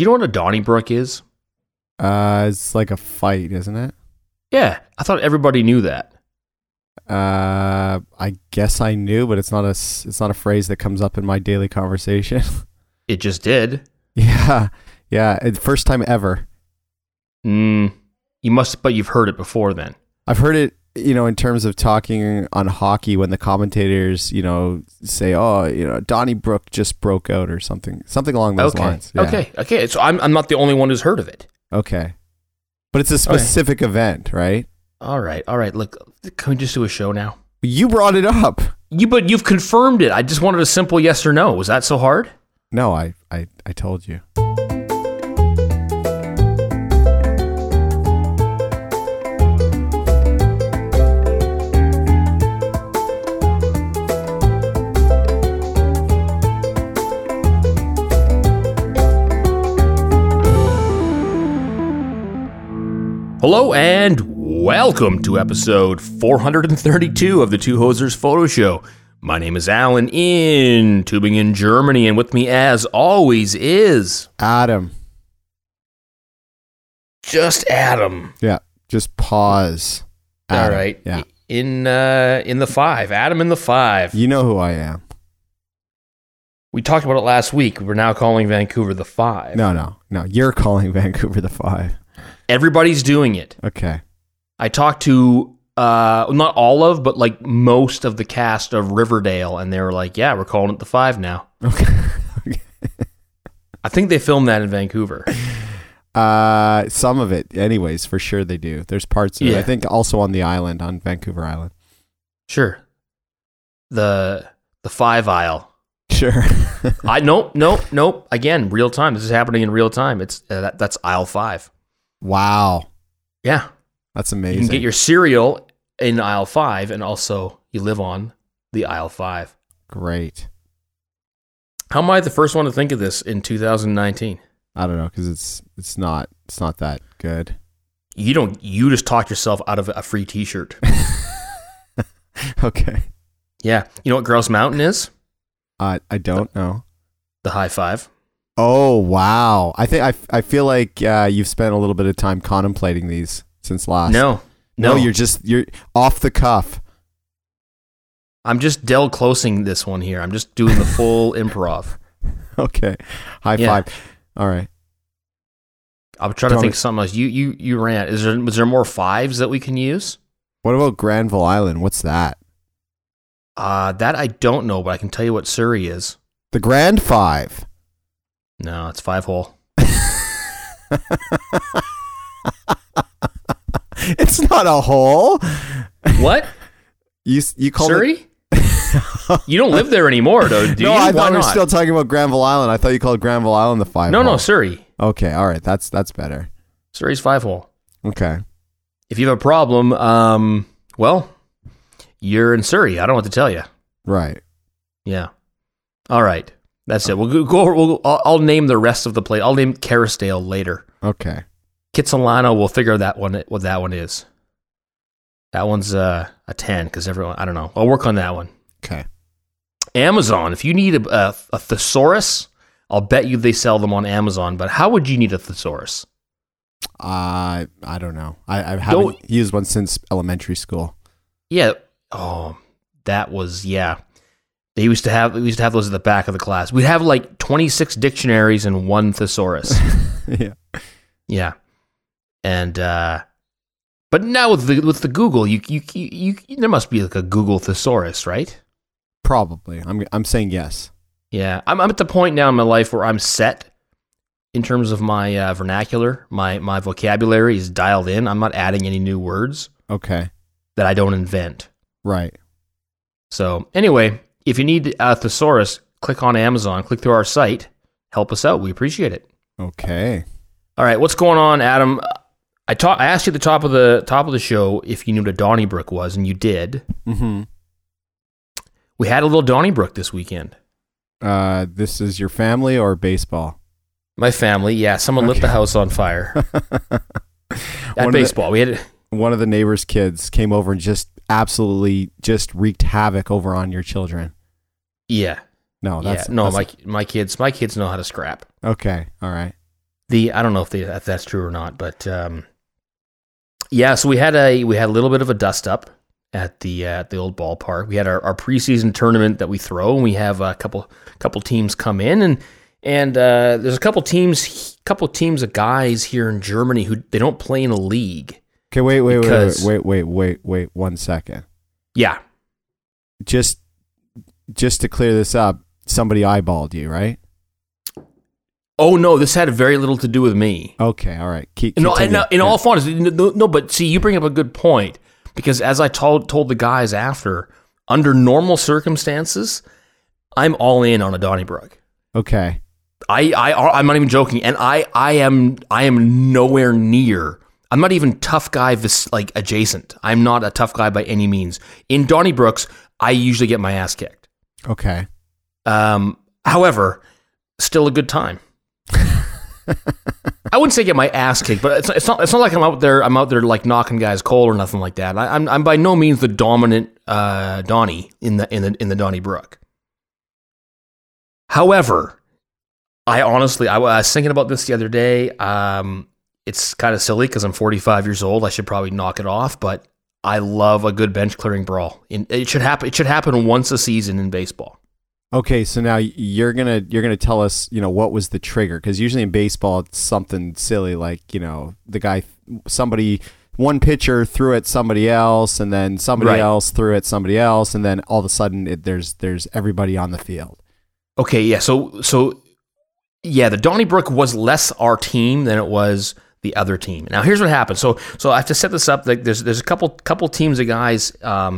Do you know what a Donnybrook is? It's like a fight, isn't it? Yeah, I thought everybody knew that. I guess I knew, but it's not a phrase that comes up in my daily conversation. It just did. Yeah. First time ever. You must, but you've heard it before then. I've heard it, in terms of talking on hockey when the commentators, say, Donnybrook just broke out or something along those lines. Yeah. Okay. So I'm not the only one who's heard of it. Okay. But it's a specific event, right? All right. Look, can we just do a show now? You brought it up. But you've confirmed it. I just wanted a simple yes or no. Was that so hard? No, I told you. Hello and welcome to episode 432 of the Two Hosers Photo Show. My name is Alan in Tübingen, Germany, and with me as always is... Adam. Just Adam. Yeah, just pause. Adam. All right. Yeah. In the 5. Adam in the 5. You know who I am. We talked about it last week. We're now calling Vancouver the 5. No. You're calling Vancouver the 5. Everybody's doing it. Okay. I talked to, not all of, but like most of the cast of Riverdale, and they were like, yeah, we're calling it the 5 now. Okay. I think they filmed that in Vancouver. Some of it, anyways, for sure they do. There's parts of it. I think also on the island, on Vancouver Island. Sure. The 5 aisle. Sure. Nope. Again, real time. This is happening in real time. It's that's aisle 5. Wow. Yeah. That's amazing. You can get your cereal in aisle 5, and also you live on the aisle 5. Great. How am I the first one to think of this in 2019? I don't know, because it's not that good. You just talked yourself out of a free t-shirt. Okay. Yeah. You know what Grouse Mountain is? I don't know. The high 5. Oh, wow. I feel like you've spent a little bit of time contemplating these since last. No, you're off the cuff. I'm just Del Closing this one here. I'm just doing the full improv. Okay. High 5. All right. I'm trying to think of something else. You rant. Was there more 5s that we can use? What about Granville Island? What's that? That I don't know, but I can tell you what Surrey is. The Grand 5. No, it's 5 hole. It's not a hole. What? You call Surrey? You don't live there anymore, though, do you? No, I thought we were not? still talking about Granville Island. I thought you called Granville Island the 5 hole. No, Surrey. Okay, all right. That's better. Surrey's 5 hole. Okay. If you have a problem, well, you're in Surrey. I don't know what to tell you. Right. Yeah. All right. That's it. I'll name the rest of the place. I'll name Kerrisdale later. Okay. Kitsilano, we'll figure what that one is. That one's a 10 because everyone, I don't know. I'll work on that one. Okay. Amazon, if you need a thesaurus, I'll bet you they sell them on Amazon, but how would you need a thesaurus? I don't know. I haven't used one since elementary school. Yeah. Oh, that was, yeah. We used to have those at the back of the class. We'd have like 26 dictionaries and one thesaurus. Yeah. Yeah. And but now with the Google, you there must be like a Google thesaurus, right? Probably. I'm saying yes. Yeah. I'm at the point now in my life where I'm set in terms of my vernacular. My vocabulary is dialed in. I'm not adding any new words. Okay. That I don't invent. Right. So anyway, if you need a thesaurus, click on Amazon, click through our site, help us out. We appreciate it. Okay. All right, what's going on, Adam? I asked you at the top of the show if you knew what a Donnybrook was, and you did. Mm-hmm. We had a little Donnybrook this weekend. This is your family or baseball? My family, yeah. Someone lit the house on fire. At baseball, we had one of the neighbor's kids came over and just absolutely just wreaked havoc over on your children. Yeah. No, that's my kids know how to scrap. Okay, all right. I don't know if that's true or not, but yeah. So we had a little bit of a dust up at the old ballpark. We had our preseason tournament that we throw, and we have a couple teams come in, and there's a couple teams of guys here in Germany who they don't play in a league. Okay, wait 1 second. Yeah. Just to clear this up, somebody eyeballed you, right? Oh no, this had very little to do with me. Okay, all right. In all fairness, no, but see, you bring up a good point, because as I told the guys after, under normal circumstances, I'm all in on a Donnybrook. Okay. I'm not even joking, and I am nowhere near. I'm not even tough guy like adjacent. I'm not a tough guy by any means. In Donnybrooks, I usually get my ass kicked. Okay. However, still a good time. I wouldn't say get my ass kicked, but it's not like I'm out there like knocking guys cold or nothing like that. I'm by no means the dominant Donnie in the Donnybrook. However, I was thinking about this the other day. It's kind of silly because I'm 45 years old. I should probably knock it off, but I love a good bench clearing brawl. It should happen once a season in baseball. Okay, so now you're gonna tell us, what was the trigger? Because usually in baseball it's something silly like, one pitcher threw at somebody else, and then somebody else threw at somebody else, and then all of a sudden there's everybody on the field. Okay, yeah. So yeah, the Donnybrook was less our team than it was the other team. Now here's what happened. So I have to set this up. Like there's a couple teams of guys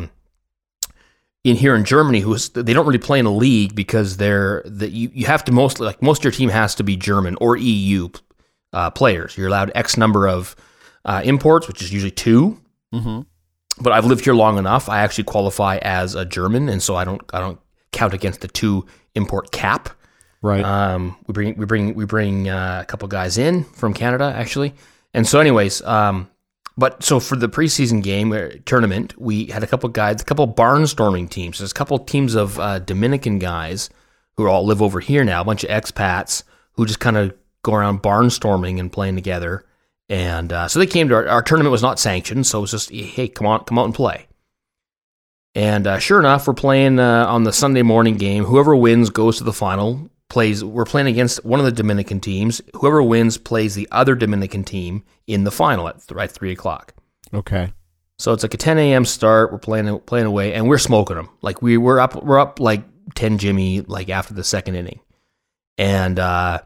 in here in Germany they don't really play in a league because you have to most of your team has to be German or EU players. You're allowed X number of imports, which is usually 2. Mm-hmm. But I've lived here long enough. I actually qualify as a German, and so I don't count against the 2 import cap. Right. We bring a couple guys in from Canada actually, and so anyways, but so for the preseason game tournament, we had a couple barnstorming teams. There's a couple teams of Dominican guys who all live over here now, a bunch of expats who just kind of go around barnstorming and playing together. And so they came to our tournament. Was not sanctioned, so it was just, hey, come out and play. And sure enough, we're playing on the Sunday morning game. Whoever wins goes to the final. We're playing against one of the Dominican teams. Whoever wins plays the other Dominican team in the final at 3:00. Okay. So it's like a 10 a.m. start. We're playing away, and we're smoking them. Like we're up like 10 Jimmy like after the second inning, and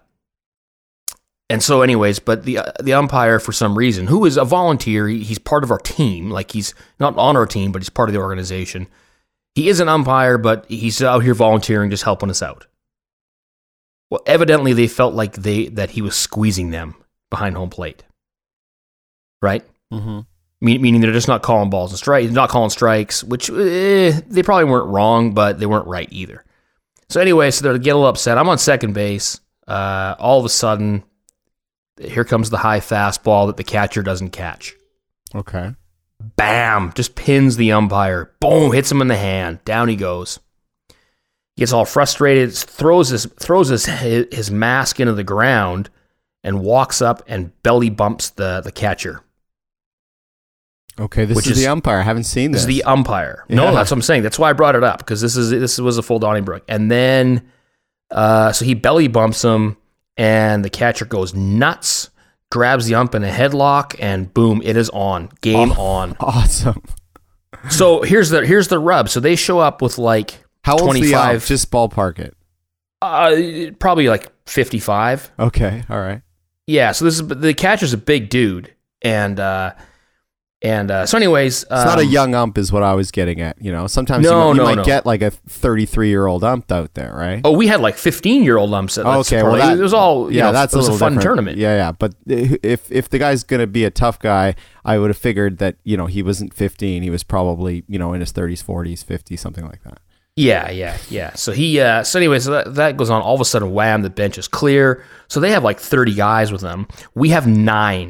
so anyways, but the umpire for some reason, who is a volunteer, he's part of our team. Like he's not on our team, but he's part of the organization. He is an umpire, but he's out here volunteering, just helping us out. Well, evidently they felt like that he was squeezing them behind home plate, right? Mm-hmm. Meaning they're just not calling balls and strikes, not calling strikes, which they probably weren't wrong, but they weren't right either. So anyway, so they get a little upset. I'm on second base. All of a sudden, here comes the high fastball that the catcher doesn't catch. Okay. Bam! Just pins the umpire. Boom! Hits him in the hand. Down he goes. Gets all frustrated, throws his mask into the ground, and walks up and belly bumps the catcher. Okay, this is the umpire. I haven't seen this. This is the umpire. Yeah. No, that's what I'm saying. That's why I brought it up, because this was a full Donnybrook. And then, so he belly bumps him, and the catcher goes nuts, grabs the ump in a headlock, and boom, it is on. Game on. Awesome. So here's the rub. So they show up with like. How old's 25, the ump? Just ballpark it. Probably like 55. Okay, all right. Yeah, so the catcher's a big dude, and so anyways, it's not a young ump, is what I was getting at. Sometimes you might get like a 33-year-old ump out there, right? Oh, we had like 15-year-old umps. Okay, well it was all that's it was a fun different tournament. Yeah. But if the guy's gonna be a tough guy, I would have figured that he wasn't 15. He was probably in his 30s, 40s, 50s, something like that. Yeah. So that goes on. All of a sudden, wham! The bench is clear. So they have like 30 guys with them. We have 9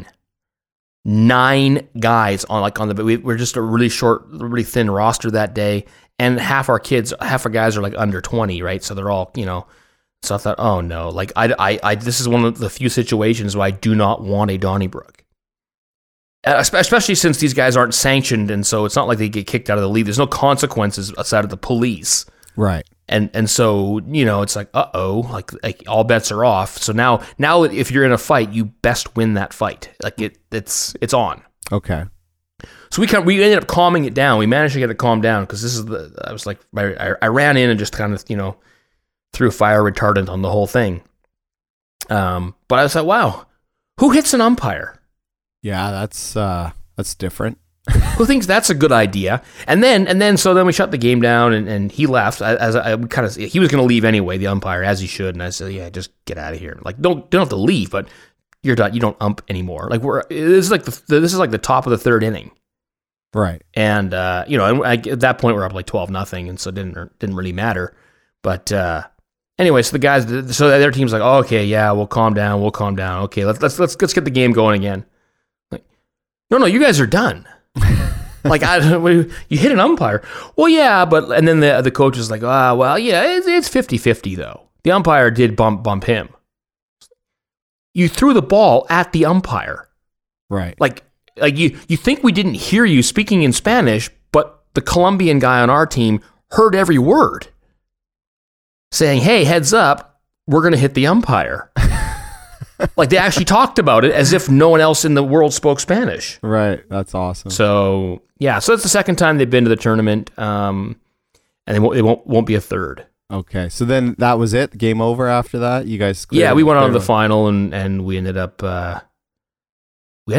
guys on the. We're just a really short, really thin roster that day, and half our guys are like under 20, right? So they're all So I thought, oh no, like I this is one of the few situations where I do not want a Donnybrook. Especially since these guys aren't sanctioned, and so it's not like they get kicked out of the league. There's no consequences aside of the police. Right. And so, it's like, like all bets are off. So now if you're in a fight, you best win that fight. Like it's on. Okay. So we ended up calming it down. We managed to get it calmed down because I ran in and just kind of, threw fire retardant on the whole thing. But I was like, wow, who hits an umpire? Yeah, that's different. Who thinks that's a good idea? And then so we shut the game down and he left. He was going to leave anyway, the umpire, as he should. And I said, yeah, just get out of here. Like, don't have to leave, but you're done. You don't ump anymore. Like this is like the top of the third inning. Right. And at that point we're up like 12-0, and so it didn't really matter. But anyway, so the other team's like, oh, okay, yeah, we'll calm down. Okay, let's get the game going again. Like, no, you guys are done. Like, you hit an umpire. Well, yeah, and then the coach is like, well, yeah, it's 50-50 though. The umpire did bump him. You threw the ball at the umpire. Right. Like you think we didn't hear you speaking in Spanish, but the Colombian guy on our team heard every word. Saying, hey, heads up, we're going to hit the umpire. Like, they actually talked about it as if no one else in the world spoke Spanish. Right. That's awesome. So, yeah. So that's the second time they've been to the tournament. And it won't be a third. Okay. So then that was it? Game over after that? You guys we went on to the final and we ended up we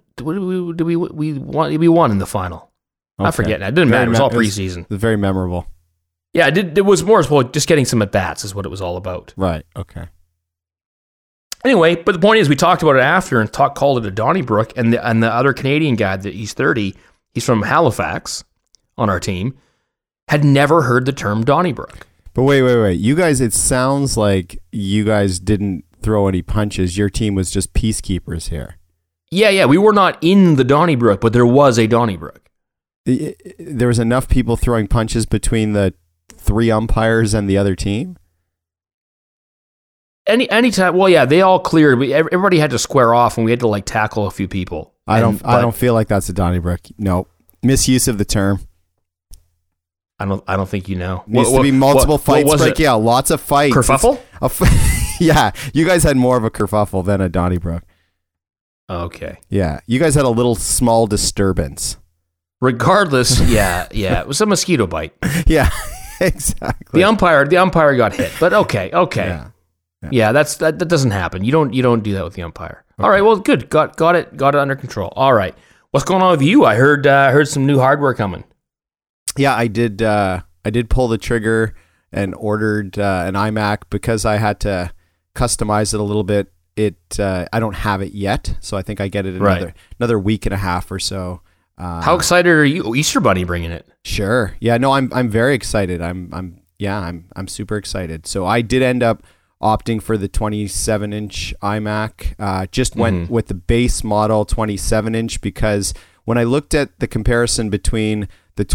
won in the final. Okay. I forget now. It didn't matter. It was all preseason. It was very memorable. Yeah, it was more as well just getting some at-bats is what it was all about. Right. Okay. Anyway, but the point is we talked about it after and called it a Donnybrook, and the other Canadian guy, he's 30, he's from Halifax on our team, had never heard the term Donnybrook. But wait. You guys, it sounds like you guys didn't throw any punches. Your team was just peacekeepers here. Yeah, we were not in the Donnybrook, but there was a Donnybrook. There was enough people throwing punches between the 3 umpires and the other team? Anytime. Well, yeah, they all cleared. Everybody had to square off, and we had to like tackle a few people. I don't feel like that's a Donnybrook. No, misuse of the term. I don't think you know. Needs to be multiple fights. Like, yeah, lots of fights. Kerfuffle? Yeah, you guys had more of a kerfuffle than a Donnybrook. Okay. Yeah, you guys had a little small disturbance. Regardless, yeah, it was a mosquito bite. Yeah, exactly. The umpire got hit, but okay. Yeah, that doesn't happen. You don't do that with the umpire. Okay. All right, well, good. Got it under control. All right, what's going on with you? I heard some new hardware coming. Yeah, I did. I did pull the trigger and ordered an iMac because I had to customize it a little bit. I don't have it yet, so I think I get it another week and a half or so. How excited are you? Easter Bunny bringing it? Sure. Yeah. No, I'm very excited. I'm super excited. So I did end up opting for the 27-inch iMac. Just went with the base model 27-inch because when I looked at the comparison between the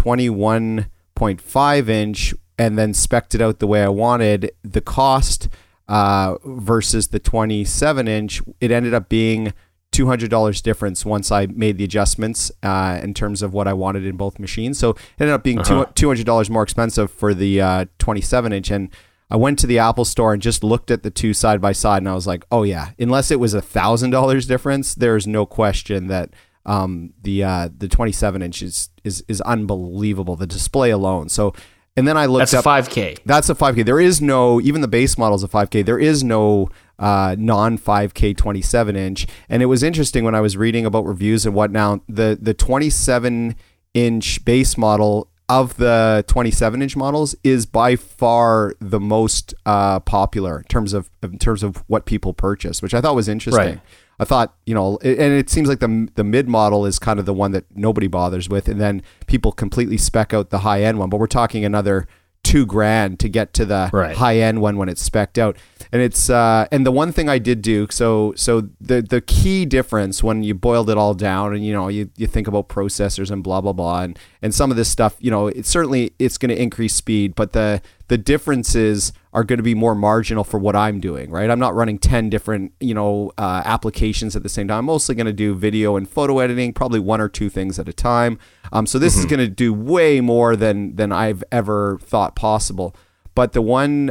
21.5-inch and then spec'd it out the way I wanted, the cost versus the 27-inch, it ended up being $200 difference once I made the adjustments in terms of what I wanted in both machines. So it ended up being $200 more expensive for the 27-inch. And I went to the Apple store and just looked at the two side by side, and I was like, oh yeah, unless it was $1,000 difference, there's no question that the 27-inch is unbelievable. The display alone. So, and then I looked up. That's a 5K. That's a 5K. There is no, even the base model is a 5K. There is no non-5K 27-inch. And it was interesting when I was reading about reviews and whatnot. The 27-inch base model of the 27-inch models is by far the most popular in terms of what people purchase, which I thought was interesting. Right. I thought, and it seems like the mid model is kind of the one that nobody bothers with, and then people completely spec out the high end one. But we're talking another $2,000 to get to the Right. high end one when it's spec'd out. And it's and the one thing I did do, so the key difference when you boiled it all down, and you think about processors and blah blah blah, and some of this stuff, it's going to increase speed, but the differences are going to be more marginal for what I'm doing, right? I'm not running 10 different applications at the same time. I'm mostly going to do video and photo editing, probably one or two things at a time. So this is going to do way more than I've ever thought possible. But the one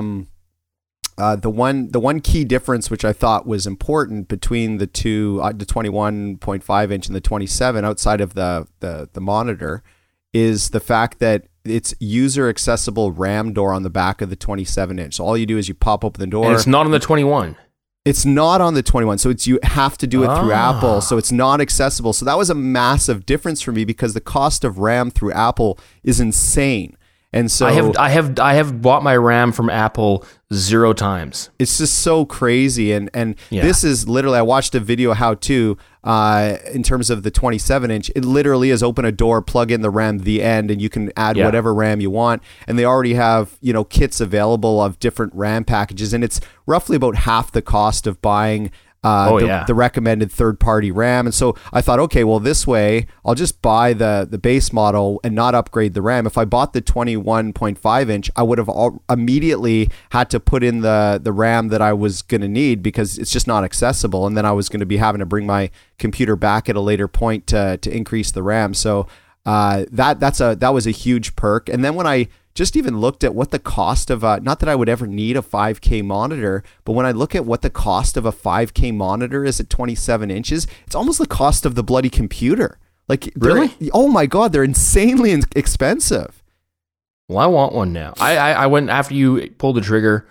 key difference which I thought was important between the two, the 21.5 inch and the 27, outside of the monitor, is the fact that it's user accessible RAM door on the back of the 27 inch. So all you do is you pop open the door. And it's not on the 21. It's not on the 21. So you have to do it through Apple. So it's not accessible. So that was a massive difference for me because the cost of RAM through Apple is insane. And so I have bought my RAM from Apple 0 times. It's just so crazy. And Yeah. This is literally, I watched a video how to, in terms of the 27 inch, it literally is open a door, plug in the RAM, the end, and you can add whatever RAM you want. And they already have, kits available of different RAM packages. And it's roughly about half the cost of buying the recommended third-party RAM. And so I thought, okay, well, this way I'll just buy the base model and not upgrade the RAM. If I bought the 21.5 inch, I would have immediately had to put in the RAM that I was going to need because it's just not accessible. And then I was going to be having to bring my computer back at a later point to increase the RAM. So that was a huge perk. And then when I just even looked at what the cost of not that I would ever need a 5K monitor, but when I look at what the cost of a 5K monitor is at 27 inches, it's almost the cost of the bloody computer. Like, really? Oh my God, they're insanely expensive. Well, I want one now. I went after you pulled the trigger.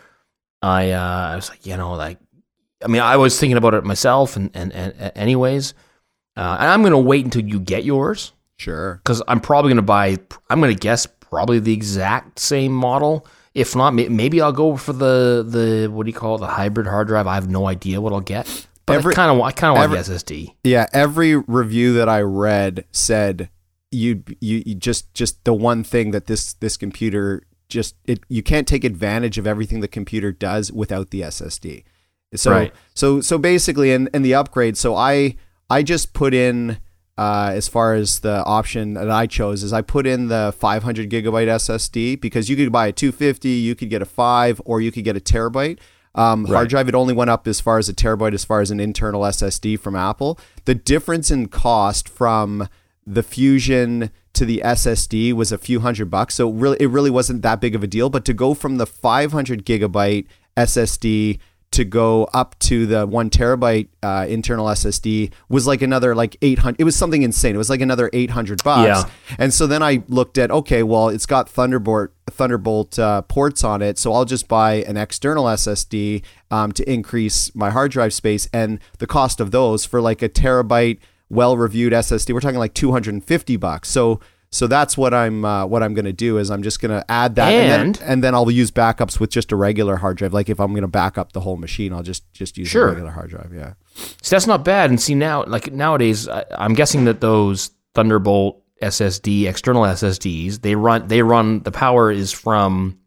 I was like, I was thinking about it myself, and anyways, and I'm gonna wait until you get yours. Sure. Because I'm probably gonna buy. I'm gonna guess probably the exact same model. If not, maybe I'll go for the what do you call it, the hybrid hard drive. I have no idea what I'll get, but I kind of want the SSD. Yeah, every review that I read said you just the one thing that this computer you can't take advantage of everything the computer does without the SSD. So right. so basically, in the upgrade, so I just put in. As far as the option that I chose is I put in the 500 gigabyte SSD because you could buy a 250, you could get a 5, or you could get a terabyte. Hard drive, it only went up as far as a terabyte as far as an internal SSD from Apple. The difference in cost from the Fusion to the SSD was a few $100. So it really wasn't that big of a deal. But to go from the 500 gigabyte SSD to go up to the 1 terabyte internal SSD was like another like 800. It was something insane. It was like another $800. Yeah. And so then I looked at, okay, well, it's got Thunderbolt ports on it, so I'll just buy an external SSD to increase my hard drive space. And the cost of those for like a terabyte well-reviewed SSD, we're talking like $250. So that's what I'm going to do is I'm just going to add that and then I'll use backups with just a regular hard drive. Like if I'm going to back up the whole machine, I'll just use a regular hard drive. Yeah. So that's not bad. And see now, like nowadays, I'm guessing that those Thunderbolt SSD, external SSDs, they run the power is from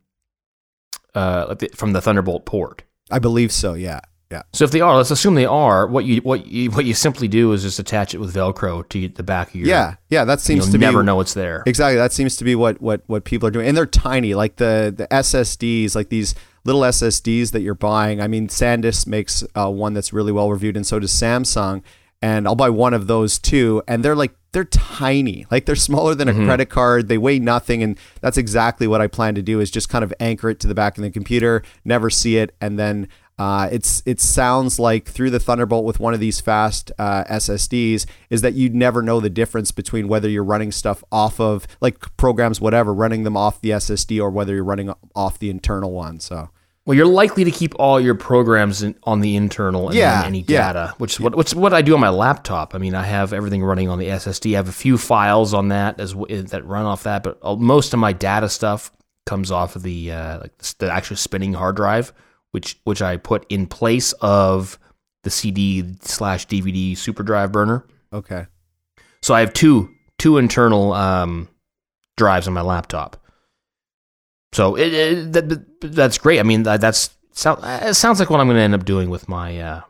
the Thunderbolt port. I believe so. Yeah. Yeah. So if they are, let's assume they are. What you simply do is just attach it with Velcro to the back of your. Yeah. That seems to be. You'll never know it's there. Exactly. That seems to be what people are doing, and they're tiny. Like the SSDs, like these little SSDs that you're buying. I mean, SanDisk makes one that's really well reviewed, and so does Samsung. And I'll buy one of those too. And they're tiny. Like they're smaller than a credit card. They weigh nothing, and that's exactly what I plan to do. Is just kind of anchor it to the back of the computer, never see it, and then. It sounds like through the Thunderbolt with one of these fast SSDs is that you'd never know the difference between whether you're running stuff off of like programs, whatever, running them off the SSD or whether you're running off the internal one. So, well, you're likely to keep all your programs on the internal and then any data, which is what I do on my laptop. I mean, I have everything running on the SSD. I have a few files on that that run off that, but most of my data stuff comes off of the actual spinning hard drive. Which I put in place of the CD/DVD SuperDrive burner. Okay. So I have two internal drives on my laptop. So that's great. I mean, it sounds like what I'm going to end up doing with my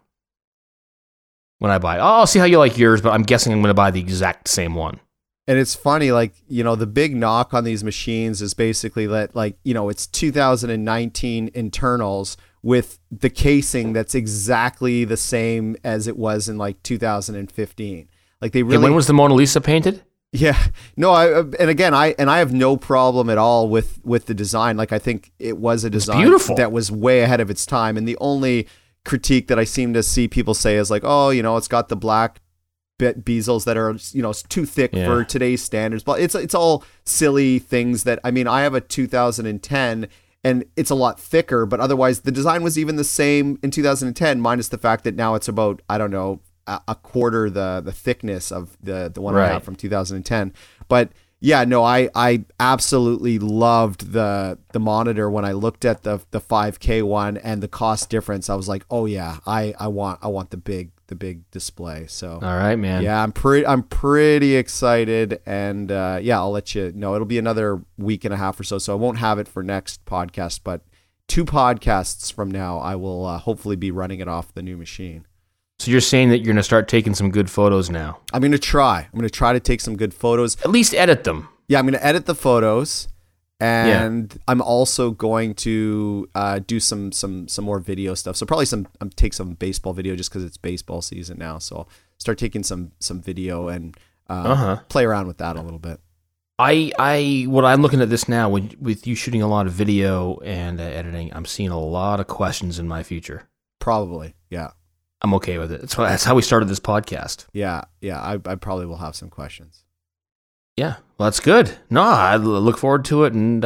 when I buy. I'll see how you like yours, but I'm guessing I'm going to buy the exact same one. And it's funny, like, the big knock on these machines is basically that, like, it's 2019 internals with the casing that's exactly the same as it was in like 2015. Like they really. And when was the Mona Lisa painted? Yeah, no, I have no problem at all with the design. Like I think it was a design that was way ahead of its time. And the only critique that I seem to see people say is like, oh, it's got the black bezels that are too thick for today's standards. But it's all silly things that, I mean, I have a 2010 and it's a lot thicker, but otherwise the design was even the same in 2010 minus the fact that now it's about, I don't know, a quarter the thickness of the one I have from 2010. But yeah, no, I absolutely loved the monitor when I looked at the 5K one and the cost difference. I was like, oh yeah, I want the big display. So all right, man. Yeah, I'm pretty excited, and I'll let you know. It'll be another week and a half or so I won't have it for next podcast, but 2 podcasts from now I will hopefully be running it off the new machine. So you're saying that you're going to start taking some good photos now? I'm going to try to take some good photos. At least edit them. Yeah, I'm going to edit the photos, and I'm also going to do some more video stuff. So probably take some baseball video just because it's baseball season now. So I'll start taking some video and play around with that a little bit. What I'm looking at this now with you shooting a lot of video and editing, I'm seeing a lot of questions in my future. Probably, yeah. I'm okay with it. That's how we started this podcast. Yeah. I probably will have some questions. Yeah, well, that's good. No, I look forward to it, and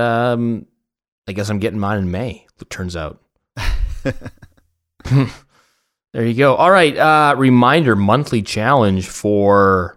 I guess I'm getting mine in May, it turns out. There you go. All right, reminder, monthly challenge for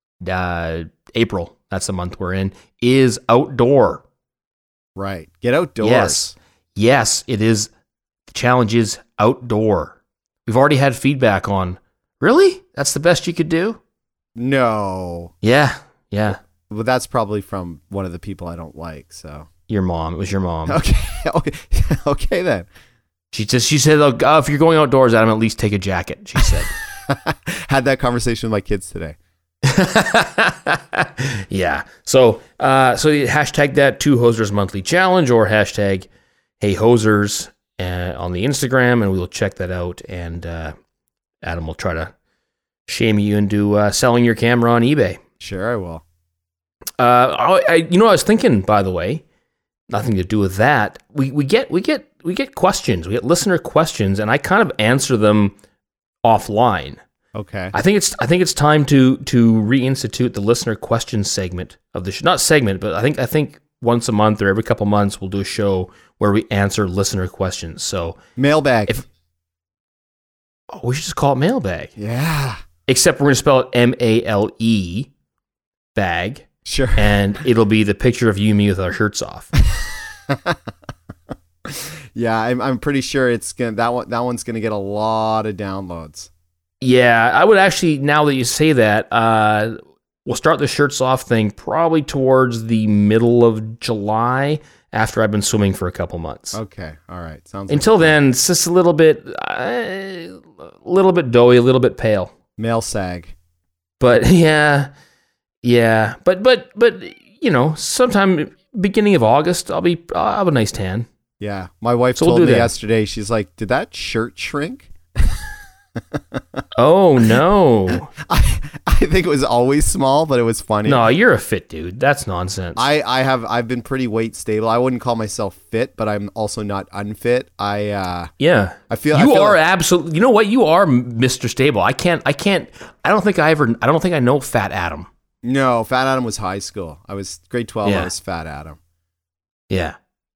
April, that's the month we're in, is outdoor. Right. Get outdoors. Yes, it is. The challenge is outdoor. We've already had feedback on, really? That's the best you could do? No. Yeah. Well, that's probably from one of the people I don't like, so. Your mom. It was your mom. Okay then. She said, oh, if you're going outdoors, Adam, at least take a jacket, she said. Had that conversation with my kids today. Yeah. So hashtag that 2 Hosers Monthly Challenge or hashtag Hey Hosers on the Instagram, and we will check that out. And Adam will try to shame you into selling your camera on eBay. Sure, I will. I was thinking, by the way, nothing to do with that. We get questions. We get listener questions, and I kind of answer them offline. Okay. I think it's time to reinstitute the listener question segment of the show. Not segment, but I think once a month or every couple months we'll do a show where we answer listener questions. So mailbag. We should just call it mailbag. Yeah. Except we're going to spell it MALE bag. Sure. And it'll be the picture of you and me with our shirts off. Yeah, I'm pretty sure that one's gonna get a lot of downloads. Yeah, I would actually, now that you say that, we'll start the shirts off thing probably towards the middle of July after I've been swimming for a couple months. Okay, all right, sounds. Until then, it's just a little bit doughy, a little bit pale. Male sag. But yeah, but sometime beginning of August, I'll have a nice tan. Yeah, my wife told me yesterday. She's like, "Did that shirt shrink?" Oh no! I think it was always small, but it was funny. No, you're a fit dude. That's nonsense. I've been pretty weight stable. I wouldn't call myself fit, but I'm also not unfit. I feel absolutely. You know what? You are Mr. Stable. I don't think I know Fat Adam. No, Fat Adam was high school. I was grade 12. Yeah. I was Fat Adam. Yeah.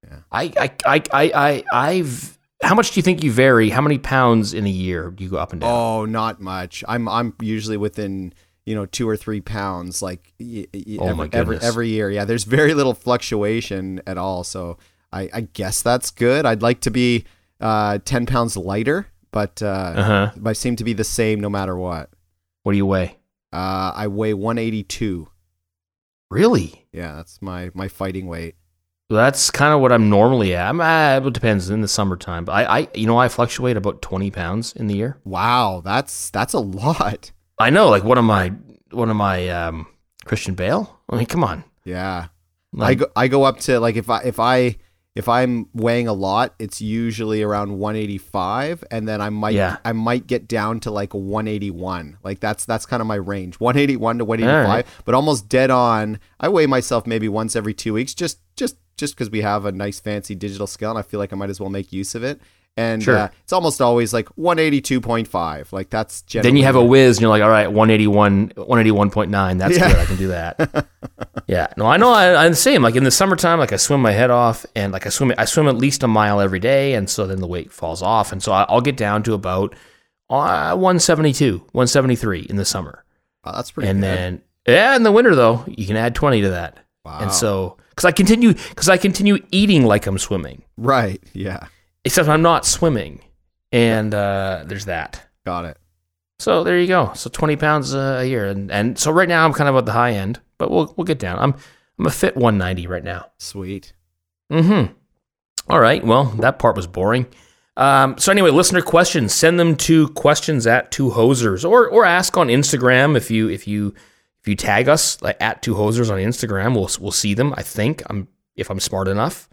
I've. How much do you think you vary? How many pounds in a year do you go up and down? Oh, not much. I'm usually within 2 or 3 pounds, like every year. Yeah, there's very little fluctuation at all. So I guess that's good. I'd like to be 10 pounds lighter, but I seem to be the same no matter what. What do you weigh? I weigh 182. Really? Yeah, that's my fighting weight. So that's kind of what I'm normally at. It depends in the summertime, but I fluctuate about 20 pounds in the year. Wow, that's a lot. I know, like what am I Christian Bale? I mean, come on. Yeah. Like, I go up to like if I'm weighing a lot, it's usually around 185, and then I might get down to like 181. Like that's kind of my range, 181 to 185, right. But almost dead on. I weigh myself maybe once every 2 weeks, just because we have a nice fancy digital scale, and I feel like I might as well make use of it. And sure. It's almost always like 182.5. Like that's generally. Then you have a whiz, and you're like, all right, 181.9. That's good. I can do that. Yeah. No, I know. I'm the same. Like in the summertime, like I swim my head off, and like I swim at least a mile every day, and so then the weight falls off, and so I'll get down to about 172, 173 in the summer. Wow, that's pretty. And good. then in the winter though, you can add 20 to that. Wow. And so because I continue eating like I'm swimming. Right. Yeah. Except I'm not swimming, and there's that. Got it. So there you go. So 20 pounds a year, and so right now I'm kind of at the high end, but we'll get down. I'm a fit 190 right now. Sweet. Mm-hmm. All right. Well, that part was boring. So anyway, listener questions. Send them to questions@2hosers or ask on Instagram if you tag us like @2hosers on Instagram. We'll see them. I think if I'm smart enough.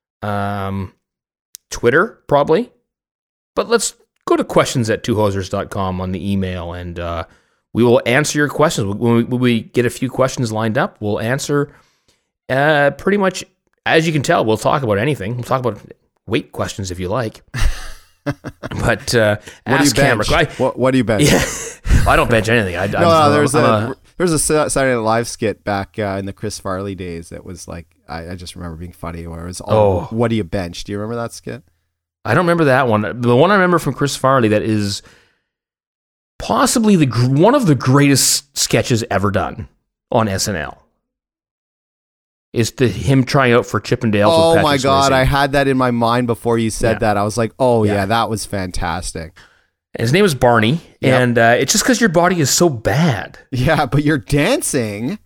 Twitter, probably. But let's go to questions@2hosers.com on the email, and we will answer your questions. When we get a few questions lined up, we'll answer pretty much, as you can tell, we'll talk about anything. We'll talk about weight questions if you like. But ask Cameron. What do you bench? Yeah, I don't bench anything. There's a Saturday Night Live skit back in the Chris Farley days that was like, I just remember being funny, where it was what do you bench? Do you remember that skit? I don't remember that one. The one I remember from Chris Farley that is possibly one of the greatest sketches ever done on SNL is him trying out for Chippendales. Oh with my Patrick God, Swayze. I had that in my mind before you said that. I was like, yeah, that was fantastic. And his name is Barney, and it's just because your body is so bad. Yeah, but you're dancing.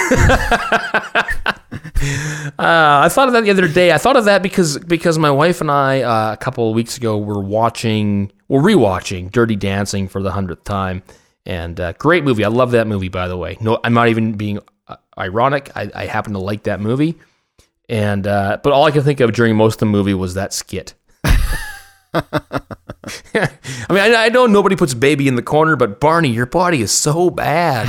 I thought of that the other day. I thought of that because my wife and I a couple of weeks ago were rewatching Dirty Dancing for the 100th time, and great movie. I love that movie, by the way. No, I'm not even being ironic. I happen to like that movie, and but all I could think of during most of the movie was that skit. I mean, I know nobody puts baby in the corner, but Barney, your body is so bad.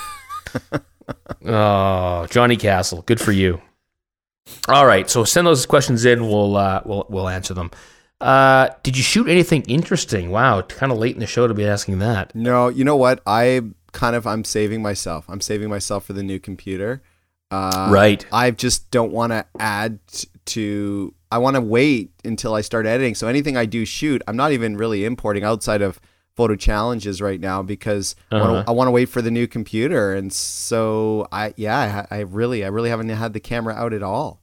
Oh, Johnny Castle, good for you. All right, so send those questions in. We'll answer them. Did you shoot anything interesting? Wow, kind of late in the show to be asking that. No, you know what? I'm saving myself. I'm saving myself for the new computer. Right. I just don't want to add to. I want to wait until I start editing. So anything I do shoot, I'm not even really importing outside of photo challenges right now because I want to wait for the new computer. And so I really haven't had the camera out at all.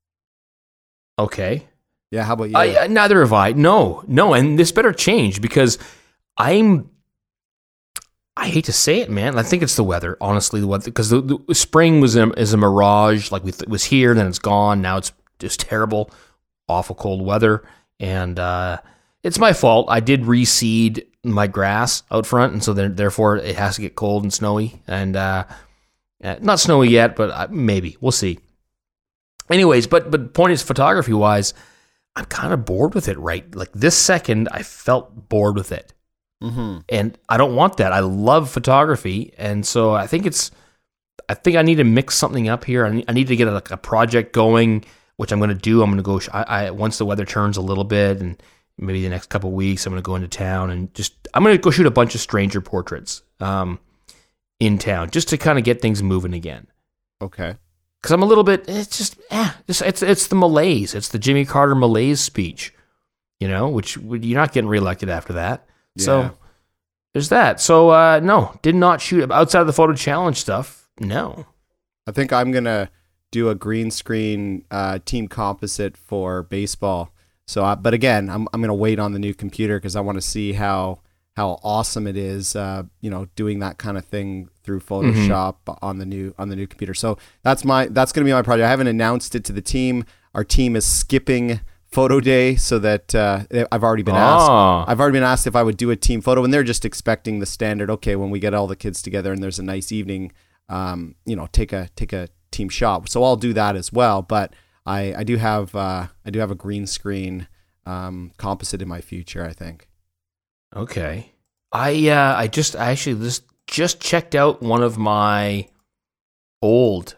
Okay. Yeah. How about you? Neither have I. No. And this better change because I hate to say it, man. I think it's the weather, honestly, the weather, because the spring is a mirage. Like it was here, then it's gone. Now it's just terrible, awful cold weather. And, it's my fault. I did reseed my grass out front, and so therefore it has to get cold and snowy. And not snowy yet, but maybe we'll see. Anyways, but point is, photography-wise, I'm kind of bored with it. Right, like this second, I felt bored with it, and I don't want that. I love photography, and so I think I need to mix something up here. I need to get a project going, which I'm going to do. I'm going to go once the weather turns a little bit, and maybe the next couple of weeks, I'm going to go into town and I'm going to go shoot a bunch of stranger portraits in town just to kind of get things moving again. Okay. Because I'm a little bit, it's the malaise. It's the Jimmy Carter malaise speech, which you're not getting reelected after that. Yeah. So there's that. So no, did not shoot outside of the photo challenge stuff. No. I think I'm going to do a green screen team composite for baseball. So, but again, I'm going to wait on the new computer because I want to see how awesome it is, doing that kind of thing through Photoshop on the new computer. So that's going to be my project. I haven't announced it to the team. our team is skipping photo day so that I've already been asked if I would do a team photo, and they're just expecting the standard. Okay, when we get all the kids together and there's a nice evening, take a team shot. So I'll do that as well. But I do have a green screen composite in my future, I think. Okay. I just checked out one of my old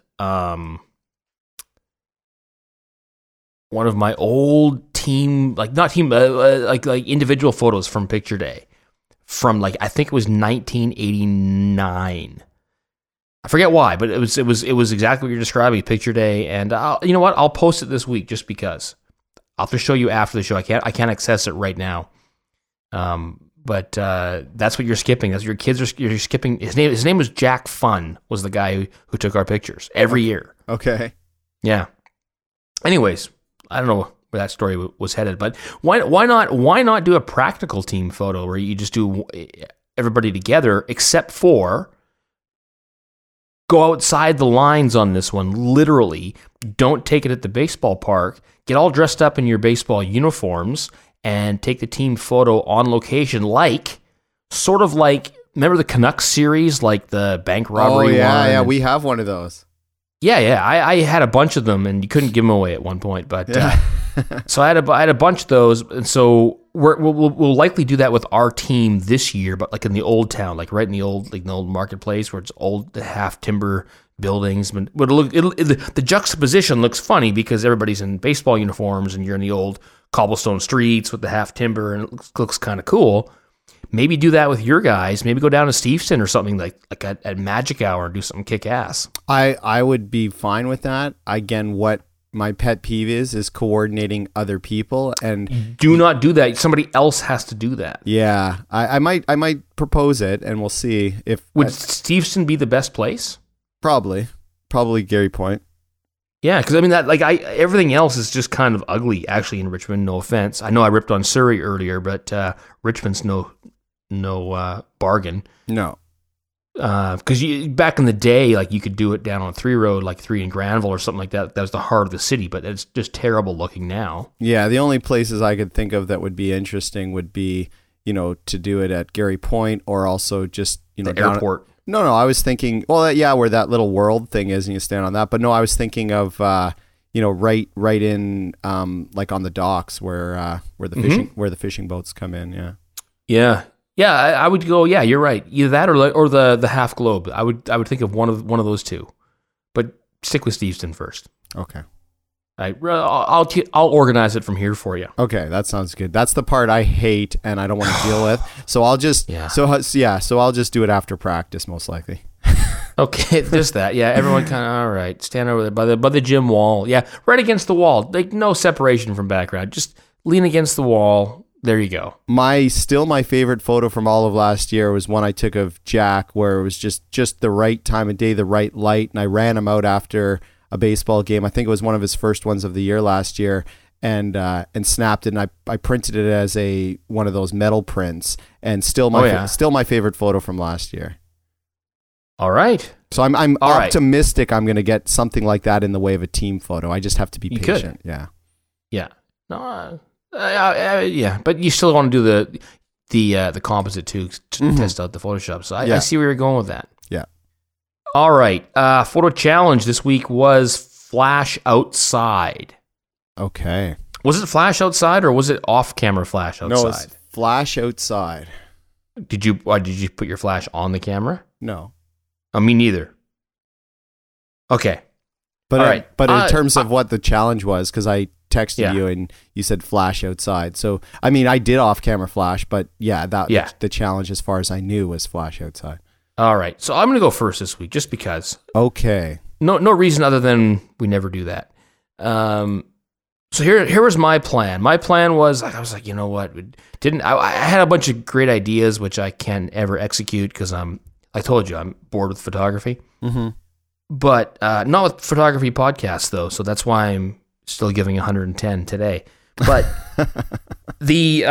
team, like individual photos from picture day from I think it was 1989. I forget why, but it was exactly what you're describing, picture day. And you know what? I'll post it this week just because. I'll have to show you after the show. I can't access it right now. But that's what you're skipping. That's what you're skipping. His name was Jack Fun, was the guy who took our pictures every year. Okay. Yeah. Anyways, I don't know where that story was headed, but why not do a practical team photo where you just do everybody together, except for go outside the lines on this one. Literally, don't take it at the baseball park. Get all dressed up in your baseball uniforms and take the team photo on location, sort of like, remember the Canucks series, like the bank robbery one? Yeah, we have one of those. Yeah, I had a bunch of them, and you couldn't give them away at one point, but so I had a bunch of those, and so we'll likely do that with our team this year, but like in the old town, like right in the old marketplace where it's old half timber buildings. But the juxtaposition looks funny because everybody's in baseball uniforms, and you're in the old cobblestone streets with the half timber, and it looks kind of cool. Maybe do that with your guys. Maybe go down to Steveston or something like at Magic Hour and do something kick ass. I would be fine with that. Again, what my pet peeve is coordinating other people, and do not do that. Somebody else has to do that. Yeah, I might propose it, and we'll see if would Steveston be the best place. Probably Gary Point. Yeah, because I mean everything else is just kind of ugly actually in Richmond. No offense. I know I ripped on Surrey earlier, but Richmond's no bargain. No. Because back in the day, like you could do it down on 3 Road, like 3 in Granville or something like that. That was the heart of the city, but it's just terrible looking now. Yeah, the only places I could think of that would be interesting would be, to do it at Gary Point, or also just, the airport. No, I was thinking, where that little world thing is and you stand on that. But no, I was thinking of, right in, like on the docks where the fishing boats come in. Yeah. Yeah. Yeah. I would go, yeah, you're right. Either that or the half globe. I would think of one of those two, but stick with Steveston first. Okay. I'll organize it from here for you. Okay, that sounds good. That's the part I hate and I don't want to deal with. So I'll just so I'll just do it after practice, most likely. Okay, just that. Yeah, everyone kind of all right. Stand over there by the gym wall. Yeah, right against the wall. Like no separation from background. Just lean against the wall. There you go. My favorite photo from all of last year was one I took of Jack, where it was just the right time of day, the right light, and I ran him out after a baseball game. I think it was one of his first ones of the year last year, and snapped it. And I printed it as one of those metal prints, and still my favorite photo from last year. All right. So I'm optimistic I'm going to get something like that in the way of a team photo. I just have to be patient. Yeah. Yeah. No. Yeah, but you still want to do the composite too to test out the Photoshop. So I see where you're going with that. Yeah. All right. Photo challenge this week was Flash Outside. Okay. Was it Flash Outside or was it off-camera Flash Outside? No, it's Flash Outside. Did you put your flash on the camera? No. Me neither. Okay. But in terms of what the challenge was, because I texted you and you said Flash Outside. So, I mean, I did off-camera flash, but the challenge as far as I knew was Flash Outside. All right. So I'm going to go first this week just because. Okay. No reason other than we never do that. So here was my plan. My plan was, I was like, you know what? I had a bunch of great ideas, which I can't ever execute because I told you, I'm bored with photography. Mm-hmm. But not with photography podcasts, though. So that's why I'm still giving 110 today. But the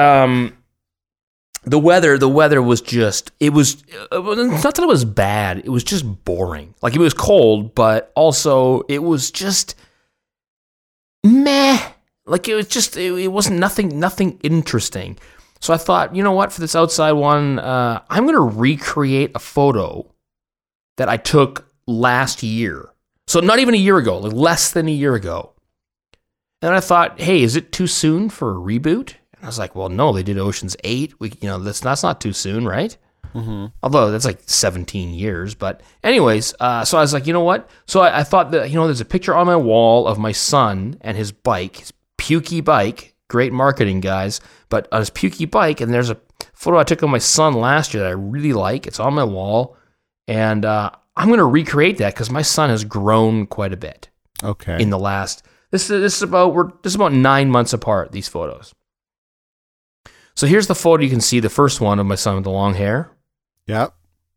weather was just, it was, not that it was bad. It was just boring. Like it was cold, but also it was just, meh. Like it was just, it wasn't nothing interesting. So I thought, you know what, for this outside one, I'm going to recreate a photo that I took last year. So not even a year ago, like less than a year ago. And I thought, hey, is it too soon for a reboot? And I was like, well, no, they did Ocean's 8. That's not too soon, right? Mm-hmm. Although that's like 17 years. But anyways, so I was like, you know what? So I thought that, there's a picture on my wall of my son and his bike, his pukey bike. Great marketing, guys. But on his pukey bike, and there's a photo I took of my son last year that I really like. It's on my wall. And I'm going to recreate that because my son has grown quite a bit. Okay. In the last, this is about 9 months apart, these photos. So here's the photo you can see, the first one of my son with the long hair. Yep.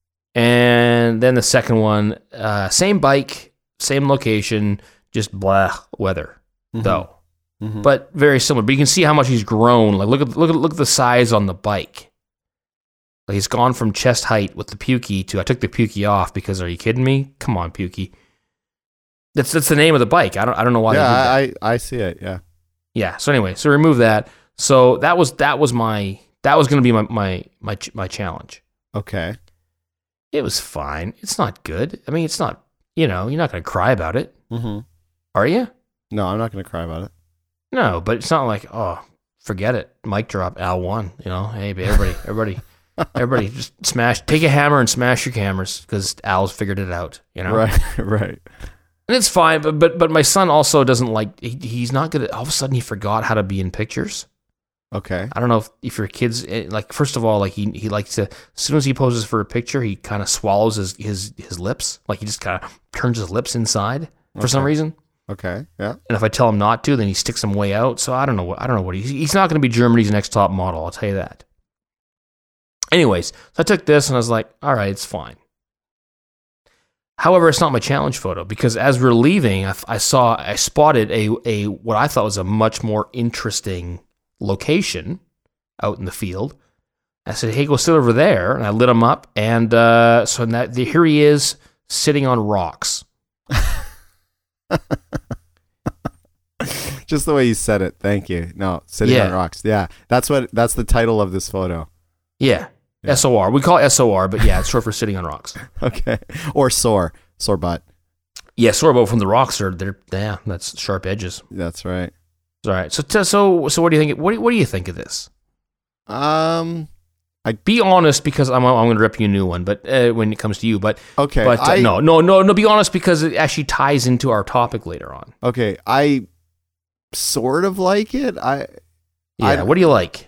And then the second one, same bike, same location, just blah weather, though. Mm-hmm. But very similar. But you can see how much he's grown. Like look at the size on the bike. Like he's gone from chest height with the pukey to I took the pukey off because are you kidding me? Come on, pukey. That's the name of the bike. I don't know why. Yeah, they did that. I see it. Yeah. Yeah. So anyway, so remove that. So that was going to be my challenge. Okay. It was fine. It's not good. I mean, it's not. You're not going to cry about it, are you? No, I'm not going to cry about it. No, but it's not like, oh, forget it. Mic drop, Al won. Hey, everybody, just take a hammer and smash your cameras because Al's figured it out. Right. And it's fine, but my son also doesn't like. He's not good at. All of a sudden, he forgot how to be in pictures. Okay. I don't know if your kids like. First of all, like he likes to. As soon as he poses for a picture, he kind of swallows his lips. Like he just kind of turns his lips inside for some reason. Okay. Yeah. And if I tell him not to, then he sticks them way out. So I don't know what he's not going to be Germany's next top model. I'll tell you that. Anyways, so I took this and I was like, all right, it's fine. However, it's not my challenge photo because as we're leaving, I spotted a what I thought was a much more interesting location out in the field. I said, hey, go sit over there. And I lit him up. And here he is sitting on rocks. Just the way you said it. Thank you. No, sitting on rocks. Yeah. That's the title of this photo. Yeah. SOR. We call it SOR, but yeah, it's short for sitting on rocks. Okay. Or sore butt. Yeah, sore butt from the rocks that's sharp edges. That's right. All right. So what do you think? What do you think of this? Be honest because I'm going to rip you a new one, but when it comes to you, but okay. But no. Be honest because it actually ties into our topic later on. Okay, I sort of like it. What do you like?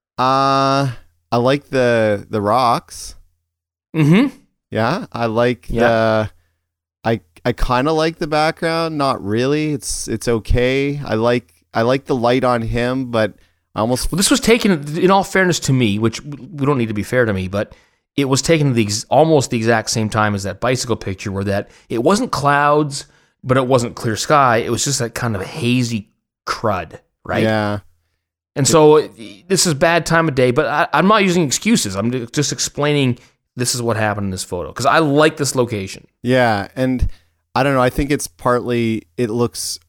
I like the rocks. Mm-hmm. Yeah, I like the. I kind of like the background. Not really. It's okay. I like the light on him, but I almost. Well, this was taken in all fairness to me, which we don't need to be fair to me, but it was taken almost the exact same time as that bicycle picture, where that it wasn't clouds, but it wasn't clear sky. It was just that kind of hazy crud, right? Yeah. And so this is bad time of day, but I'm not using excuses. I'm just explaining this is what happened in this photo because I like this location. Yeah, and I don't know. I think it's partly it looks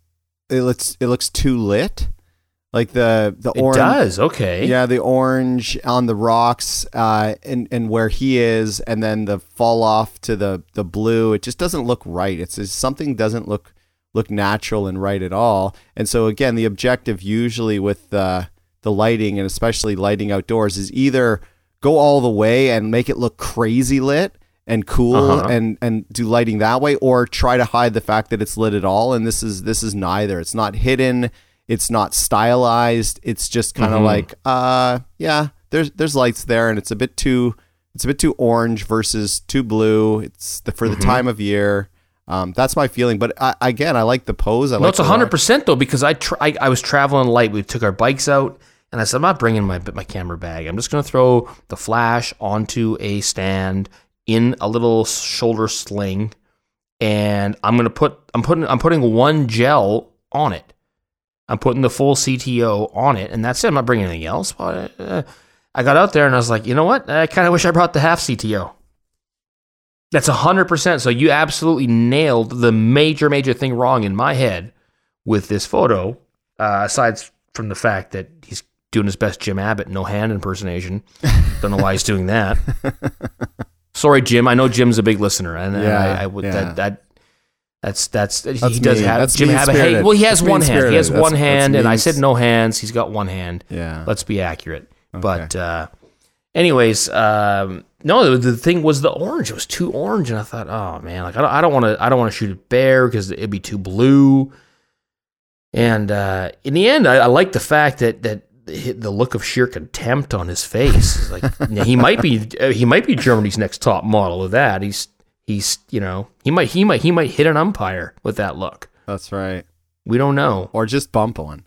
too lit, like the orange. It does, okay. Yeah, the orange on the rocks, and where he is, and then the fall off to the blue. It just doesn't look right. It's something doesn't look natural and right at all. And so again, the objective usually with the lighting, and especially lighting outdoors, is either go all the way and make it look crazy lit and cool and do lighting that way, or try to hide the fact that it's lit at all. And this is neither. It's not hidden. It's not stylized. It's just kind of like, there's lights there, and it's a bit too orange versus too blue. It's for the time of year. That's my feeling. But I like the pose. It's 100% though, because I was traveling light. We took our bikes out, and I said, I'm not bringing my camera bag. I'm just going to throw the flash onto a stand in a little shoulder sling, and I'm putting one gel on it. I'm putting the full CTO on it, and that's it. I'm not bringing anything else. But I got out there, and I was like, you know what? I kind of wish I brought the half CTO. That's 100%. So you absolutely nailed the major thing wrong in my head with this photo, aside from the fact that he's doing his best Jim Abbott no hand impersonation. Don't know why he's doing that. Sorry, Jim. I know Jim's a big listener, and I would that's he does mean. have That's Jim Abbott. Hey, well, he has one hand. He has one hand, and I said no hands. He's got one hand. Yeah. Let's be accurate. Okay. But anyways, no, the thing was the orange. It was too orange, and I thought, oh man, like I don't want to shoot it bare because it'd be too blue. And in the end, I like the fact that the look of sheer contempt on his face. Like he might be Germany's next top model of that. He's he might hit an umpire with that look. That's right. We don't know. Or just bump one.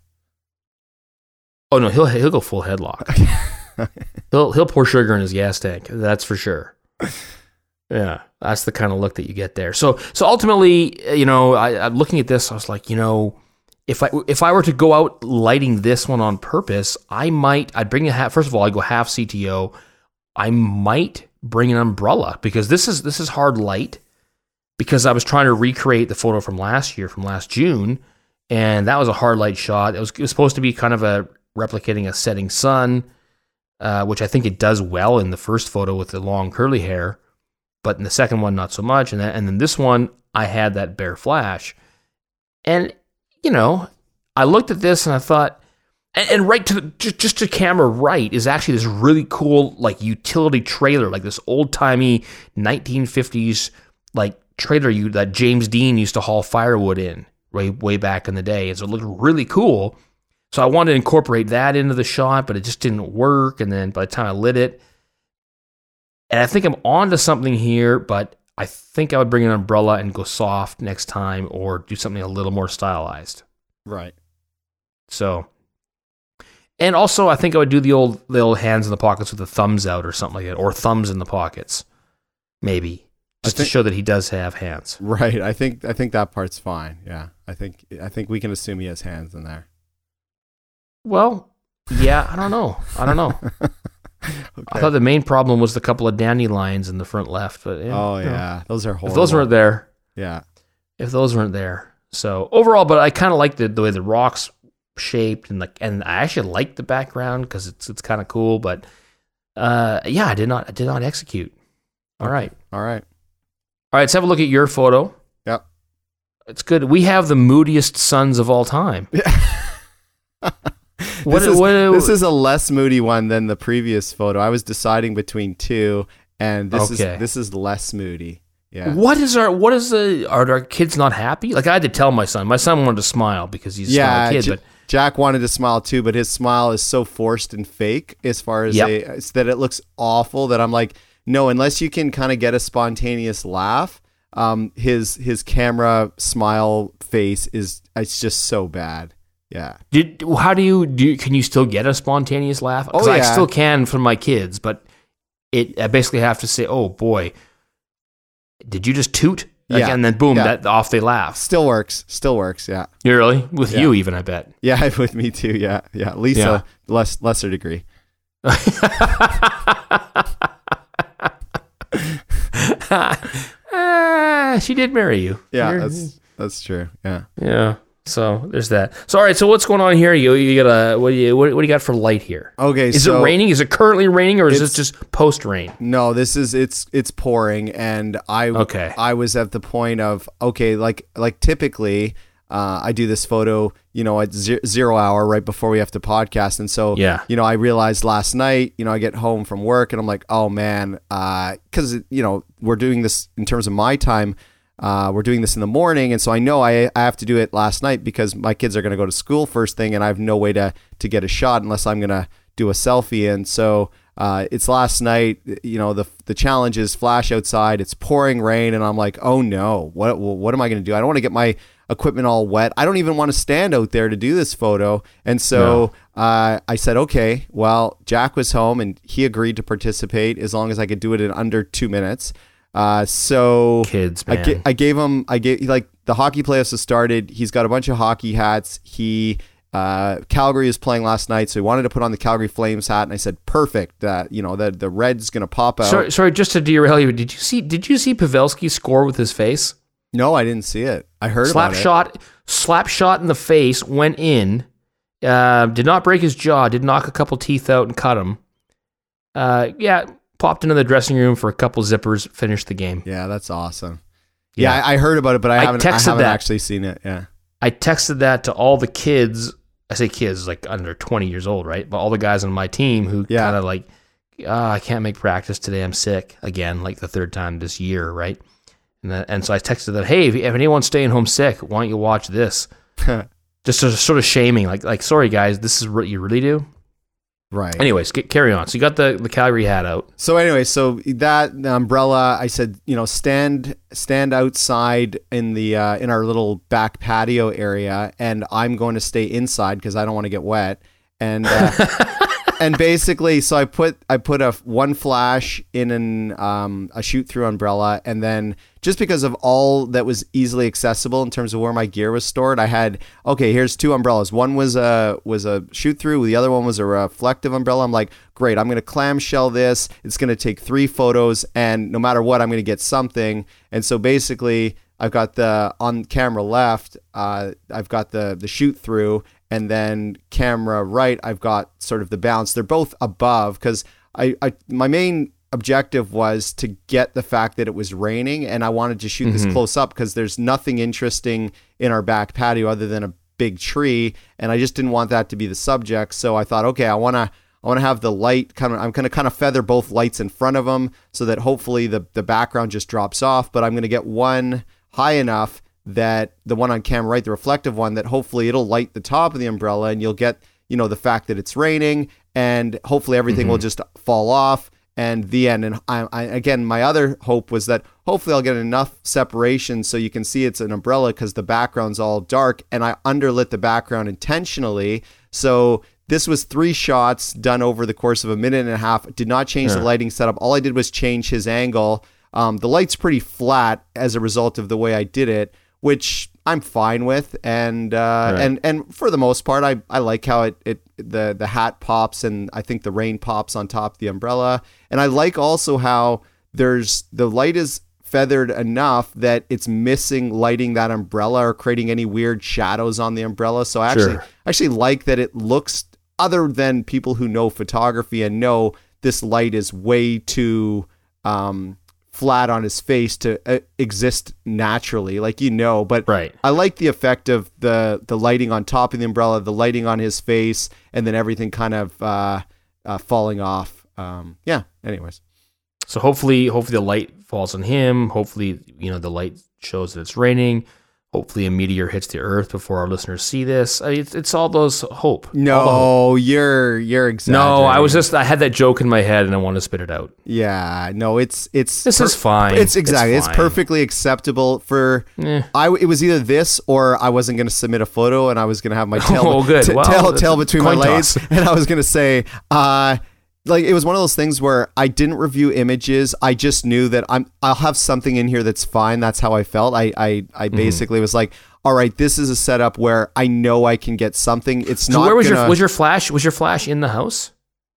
Oh no, he'll go full headlock. He'll pour sugar in his gas tank. That's for sure. Yeah, that's the kind of look that you get there. So ultimately, I'm looking at this. I was like, if I were to go out lighting this one on purpose, I'd bring first of all, I go half CTO. I might bring an umbrella because this is hard light, because I was trying to recreate the photo from last June, and that was a hard light shot. It was supposed to be kind of replicating a setting sun, which I think it does well in the first photo with the long curly hair, but in the second one not so much. And then this one, I had that bare flash, and I looked at this and I thought, and right to just to camera right is actually this really cool like utility trailer, like this old timey 1950s like trailer that James Dean used to haul firewood in way back in the day, and so it looked really cool. So I wanted to incorporate that into the shot, but it just didn't work. And then by the time I lit it, and I think I'm onto something here, but I think I would bring an umbrella and go soft next time, or do something a little more stylized. Right. So, and also I think I would do the old hands in the pockets with the thumbs out or something like that, or thumbs in the pockets, maybe, just to show that he does have hands. Right. I think that part's fine. Yeah. I think we can assume he has hands in there. Well, yeah. I don't know. Okay. I thought the main problem was the couple of dandelions in the front left. But those are horrible. If those weren't there, if those weren't there. So overall, but I kind of like the way the rocks shaped, and I actually like the background because it's kind of cool. But I did not execute. All right. Let's have a look at your photo. Yep, it's good. We have the moodiest sons of all time. This is a less moody one than the previous photo. I was deciding between two, and this is less moody. Yeah. Are our kids not happy? Like I had to tell my son. My son wanted to smile because he's a kid. But Jack wanted to smile too, but his smile is so forced and fake as far as that it looks awful. That I'm like, no, unless you can kind of get a spontaneous laugh. His camera smile face it's just so bad. Yeah. Can you still get a spontaneous laugh? Because I still can from my kids, but I basically have to say, oh boy, did you just toot? And then boom, that off they laugh. Still works. Yeah. You really? With you even, I bet. Yeah, with me too. Yeah. At least a lesser degree. She did marry you. Yeah, that's true. Yeah. Yeah. So there's that. So all right. So what's going on here? You got what do you got for light here? Okay. Is it raining? Is it currently raining, or is this just post rain? No, it's pouring, and I was at the point of like typically I do this photo at 0 hour right before we have to podcast, and so I realized last night I get home from work and I'm like, oh man, because we're doing this in terms of my time. We're doing this in the morning, and so I know I have to do it last night because my kids are going to go to school first thing, and I have no way to get a shot unless I'm going to do a selfie. And so it's last night. The challenge is flash outside. It's pouring rain, and I'm like, oh no, what am I going to do? I don't want to get my equipment all wet. I don't even want to stand out there to do this photo. And so I said, okay, well, Jack was home, and he agreed to participate as long as I could do it in under 2 minutes. So kids, man. I gave like the hockey playoffs have started. He's got a bunch of hockey hats. Calgary is playing last night, so he wanted to put on the Calgary Flames hat, and I said, perfect. The red's gonna pop out. Sorry, just to derail you. Did you see Pavelski score with his face? No, I didn't see it. I heard about it. slap shot in the face, went in, did not break his jaw, did knock a couple teeth out and cut him. Popped into the dressing room for a couple zippers, finished the game. Yeah, that's awesome. Yeah, I heard about it, but I haven't actually seen it. Yeah. I texted that to all the kids. I say kids, like under 20 years old, right? But all the guys on my team who kind of like, I can't make practice today. I'm sick again, like the third time this year, right? And so I texted that, hey, if anyone's staying home sick, why don't you watch this? Just sort of shaming, like, sorry guys, this is what you really do. Right. Anyways, carry on. So you got the Calgary hat out. So anyway, the umbrella, I said, stand outside in the in our little back patio area, and I'm going to stay inside because I don't want to get wet. And and basically, so I put one flash in a shoot through umbrella, and then just because of all that was easily accessible in terms of where my gear was stored, I had, here's two umbrellas. One was a shoot through, the other one was a reflective umbrella. I'm like, great, I'm going to clamshell this. It's going to take 3 photos, and no matter what, I'm going to get something. And so basically, I've got the on camera left, I've got the shoot through, and then camera right, I've got sort of the bounce. They're both above because my main objective was to get the fact that it was raining, and I wanted to shoot this close up because there's nothing interesting in our back patio other than a big tree, and I just didn't want that to be the subject. So I thought, I want to have the light I'm going to kind of feather both lights in front of them so that hopefully the background just drops off, but I'm going to get one high enough that the one on camera right, the reflective one, that hopefully it'll light the top of the umbrella, and you'll get, the fact that it's raining, and hopefully everything will just fall off, and the end. And I again, my other hope was that hopefully I'll get enough separation so you can see it's an umbrella because the background's all dark, and I underlit the background intentionally. So this was 3 shots done over the course of a minute and a half. Did not change the lighting setup. All I did was change his angle. The light's pretty flat as a result of the way I did it, which I'm fine with, and and for the most part, I like how the hat pops, and I think the rain pops on top of the umbrella, and I like also how the light is feathered enough that it's missing lighting that umbrella or creating any weird shadows on the umbrella. So I actually like that it looks, other than people who know photography and know this light is way too flat on his face to exist naturally, but right. I like the effect of the lighting on top of the umbrella, the lighting on his face, and then everything kind of falling off. Anyways. So hopefully the light falls on him. Hopefully, the light shows that it's raining. Hopefully a meteor hits the earth before our listeners see this. It's all those hope. No, you're exaggerating. No, I had that joke in my head and I want to spit it out. Yeah, no, this is fine. It's exactly. It's perfectly acceptable for. It was either this or I wasn't going to submit a photo and I was going to have my tail tail between my legs, and I was going to say, it was one of those things where I didn't review images. I just knew that I'll have something in here that's fine. That's how I felt. I basically was like, all right, this is a setup where I know I can get something. It's not. Where was your flash? Was your flash in the house?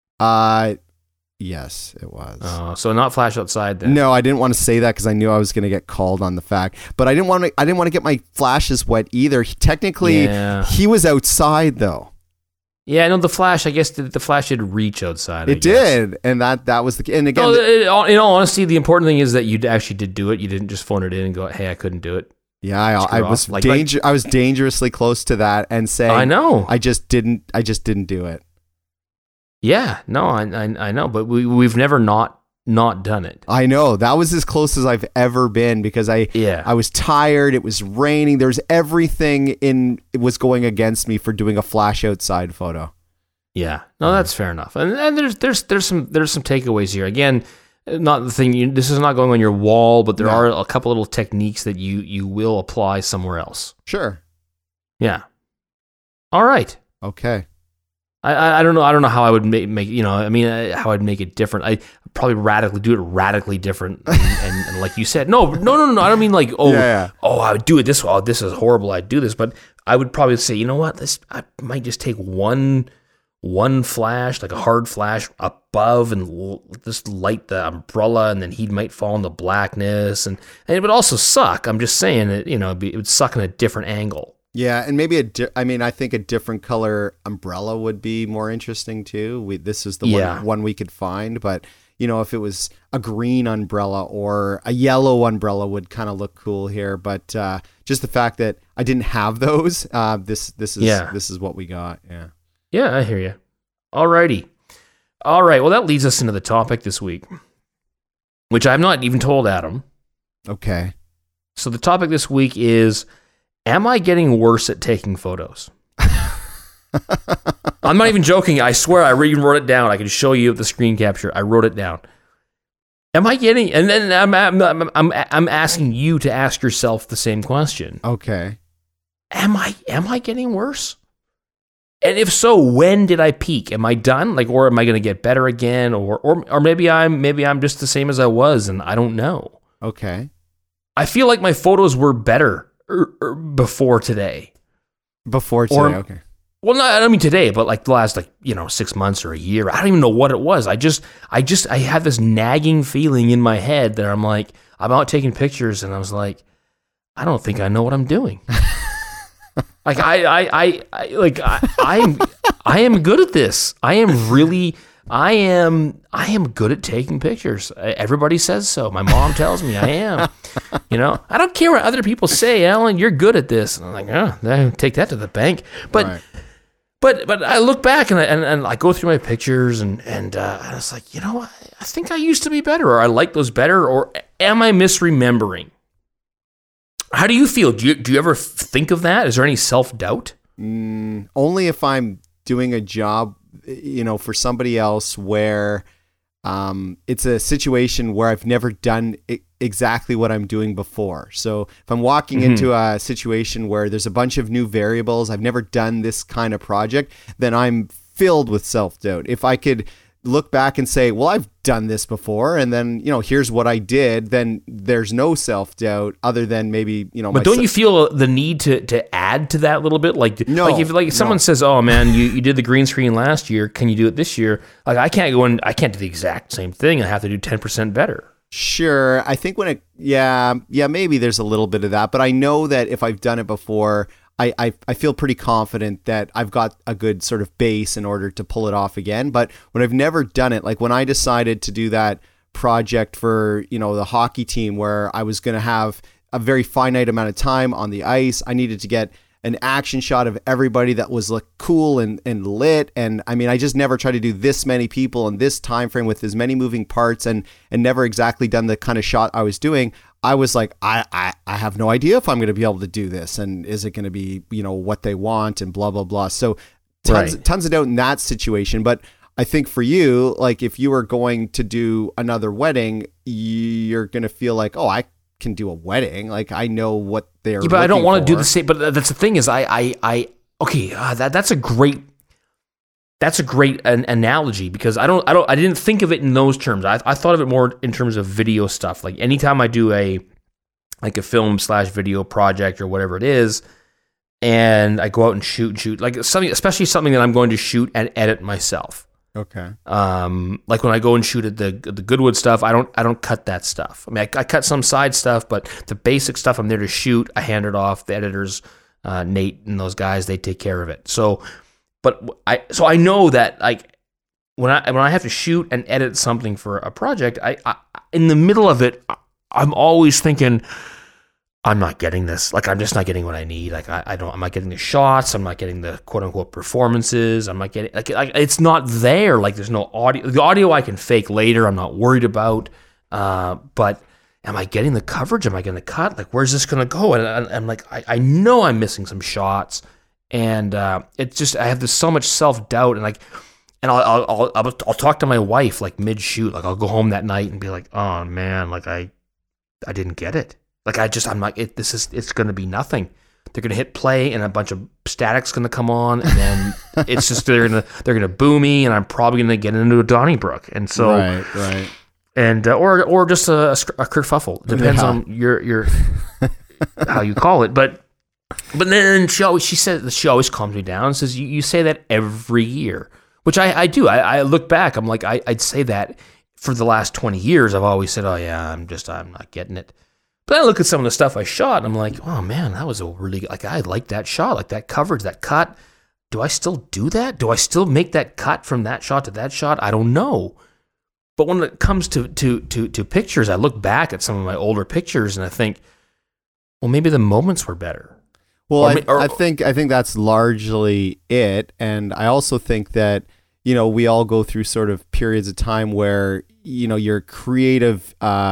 Yes, it was. So not flash outside then. No, I didn't want to say that because I knew I was going to get called on the fact. But I didn't want to get my flashes wet either. Technically, he was outside though. Yeah, no, the flash, I guess the flash did reach outside. It did, and that was the... And again... No, in all honesty, the important thing is that you actually did do it. You didn't just phone it in and go, hey, I couldn't do it. Yeah, I was dangerously close to that and saying... I know. I just didn't do it. Yeah, no, I know, but we've never not done it. I know. That was as close as I've ever been because I was tired. It was raining. There's everything it was going against me for doing a flash outside photo. Yeah. No, that's fair enough. And there's some takeaways here. Again, not the thing, this is not going on your wall, but there are a couple little techniques that you will apply somewhere else. Sure. Yeah. All right. Okay. I don't know how I would make how I'd make it different. I probably do it radically different. And like you said, no. I don't mean like, I would do it this way. Oh, this is horrible. I'd do this, but I would probably say, you know what, I might just take one flash, like a hard flash above, and just light the umbrella, and then he might fall in the blackness, and it would also suck. I'm just saying it. It would suck in a different angle. Yeah, and maybe I think a different color umbrella would be more interesting too. This is the one we could find, but if it was a green umbrella or a yellow umbrella would kind of look cool here. But just the fact that I didn't have those, this is what we got. Yeah. Yeah, I hear you. Alrighty. All right. Well, that leads us into the topic this week, which I've not even told Adam. Okay. So the topic this week is, am I getting worse at taking photos? I'm not even joking. I swear I even wrote it down. I can show you the screen capture. I wrote it down. Am I getting, and then I'm asking you to ask yourself the same question. Okay. Am I getting worse? And if so, when did I peak? Am I done? Or am I going to get better again? Or maybe I'm just the same as I was and I don't know. Okay. I feel like my photos were better before today. Okay. Well, I don't mean today, but the last 6 months or a year. I don't even know what it was. I had this nagging feeling in my head that I'm out taking pictures, and I was like, I don't think I know what I'm doing. I am good at this. I am good at taking pictures. Everybody says so. My mom tells me I am. I don't care what other people say. Alan, you're good at this. And I'm like, take that to the bank. But right. but I look back and I go through my pictures and I was like, I think I used to be better, or I like those better, or am I misremembering? How do you feel? Do you ever think of that? Is there any self-doubt? Only if I'm doing a job, for somebody else where it's a situation where I've never done exactly what I'm doing before. So if I'm walking into a situation where there's a bunch of new variables, I've never done this kind of project, then I'm filled with self-doubt. If I could look back and say, well, I've done this before, and then, here's what I did, then there's no self-doubt other than maybe, But don't you feel the need to add to that a little bit? If someone says, oh man, you did the green screen last year, can you do it this year? I can't do the exact same thing. I have to do 10% better. Sure. I think maybe there's a little bit of that, but I know that if I've done it before, I feel pretty confident that I've got a good sort of base in order to pull it off again. But when I've never done it, like when I decided to do that project for, the hockey team where I was going to have a very finite amount of time on the ice, I needed to get an action shot of everybody that was cool and lit. And I mean, I just never tried to do this many people in this time frame with as many moving parts and never exactly done the kind of shot I was doing. I was like, I have no idea if I'm going to be able to do this, and is it going to be, what they want, and blah, blah, blah. So tons of doubt in that situation. But I think for you, if you were going to do another wedding, you're going to feel like, oh, I can do a wedding. I know what they're but I don't want to for. do the same. But that's the thing is that's a great analogy, because I didn't think of it in those terms. I thought of it more in terms of video stuff. Like anytime I do a film / video project or whatever it is, and I go out and shoot something, especially something that I'm going to shoot and edit myself. Okay. Like when I go and shoot at the Goodwood stuff, I don't cut that stuff. I mean, I cut some side stuff, but the basic stuff I'm there to shoot. I hand it off. The editors, Nate and those guys, they take care of it. So I know that when I have to shoot and edit something for a project, I in the middle of it, I'm always thinking, I'm not getting this. I'm just not getting what I need. I'm not getting the shots. I'm not getting the quote unquote performances. I'm not getting it's not there. There's no audio. The audio I can fake later. I'm not worried about. But am I getting the coverage? Am I going to cut? Where's this going to go? And I'm I know I'm missing some shots. And it's just, I have so much self-doubt, and I'll talk to my wife mid shoot. I'll go home that night and be like, oh man, I didn't get it. I'm like, it's going to be nothing. They're going to hit play and a bunch of static's going to come on, and then it's just, they're going to boo me, and I'm probably going to get into a Donnybrook. And so, right. And, or just a kerfuffle. Depends on your how you call it. But then she always calms me down and says, you say that every year, which I do. I look back, I'm like, I'd say that for the last 20 years. I've always said, oh yeah, I'm not getting it. But then I look at some of the stuff I shot, and I'm like, oh man, that was a really, like, I like that shot, like that coverage, that cut. Do I still do that? Do I still make that cut from that shot to that shot? I don't know. But when it comes to pictures, I look back at some of my older pictures and I think, well, maybe the moments were better. Well, I think that's largely it. And I also think that, you know, we all go through sort of periods of time where, you know, your creative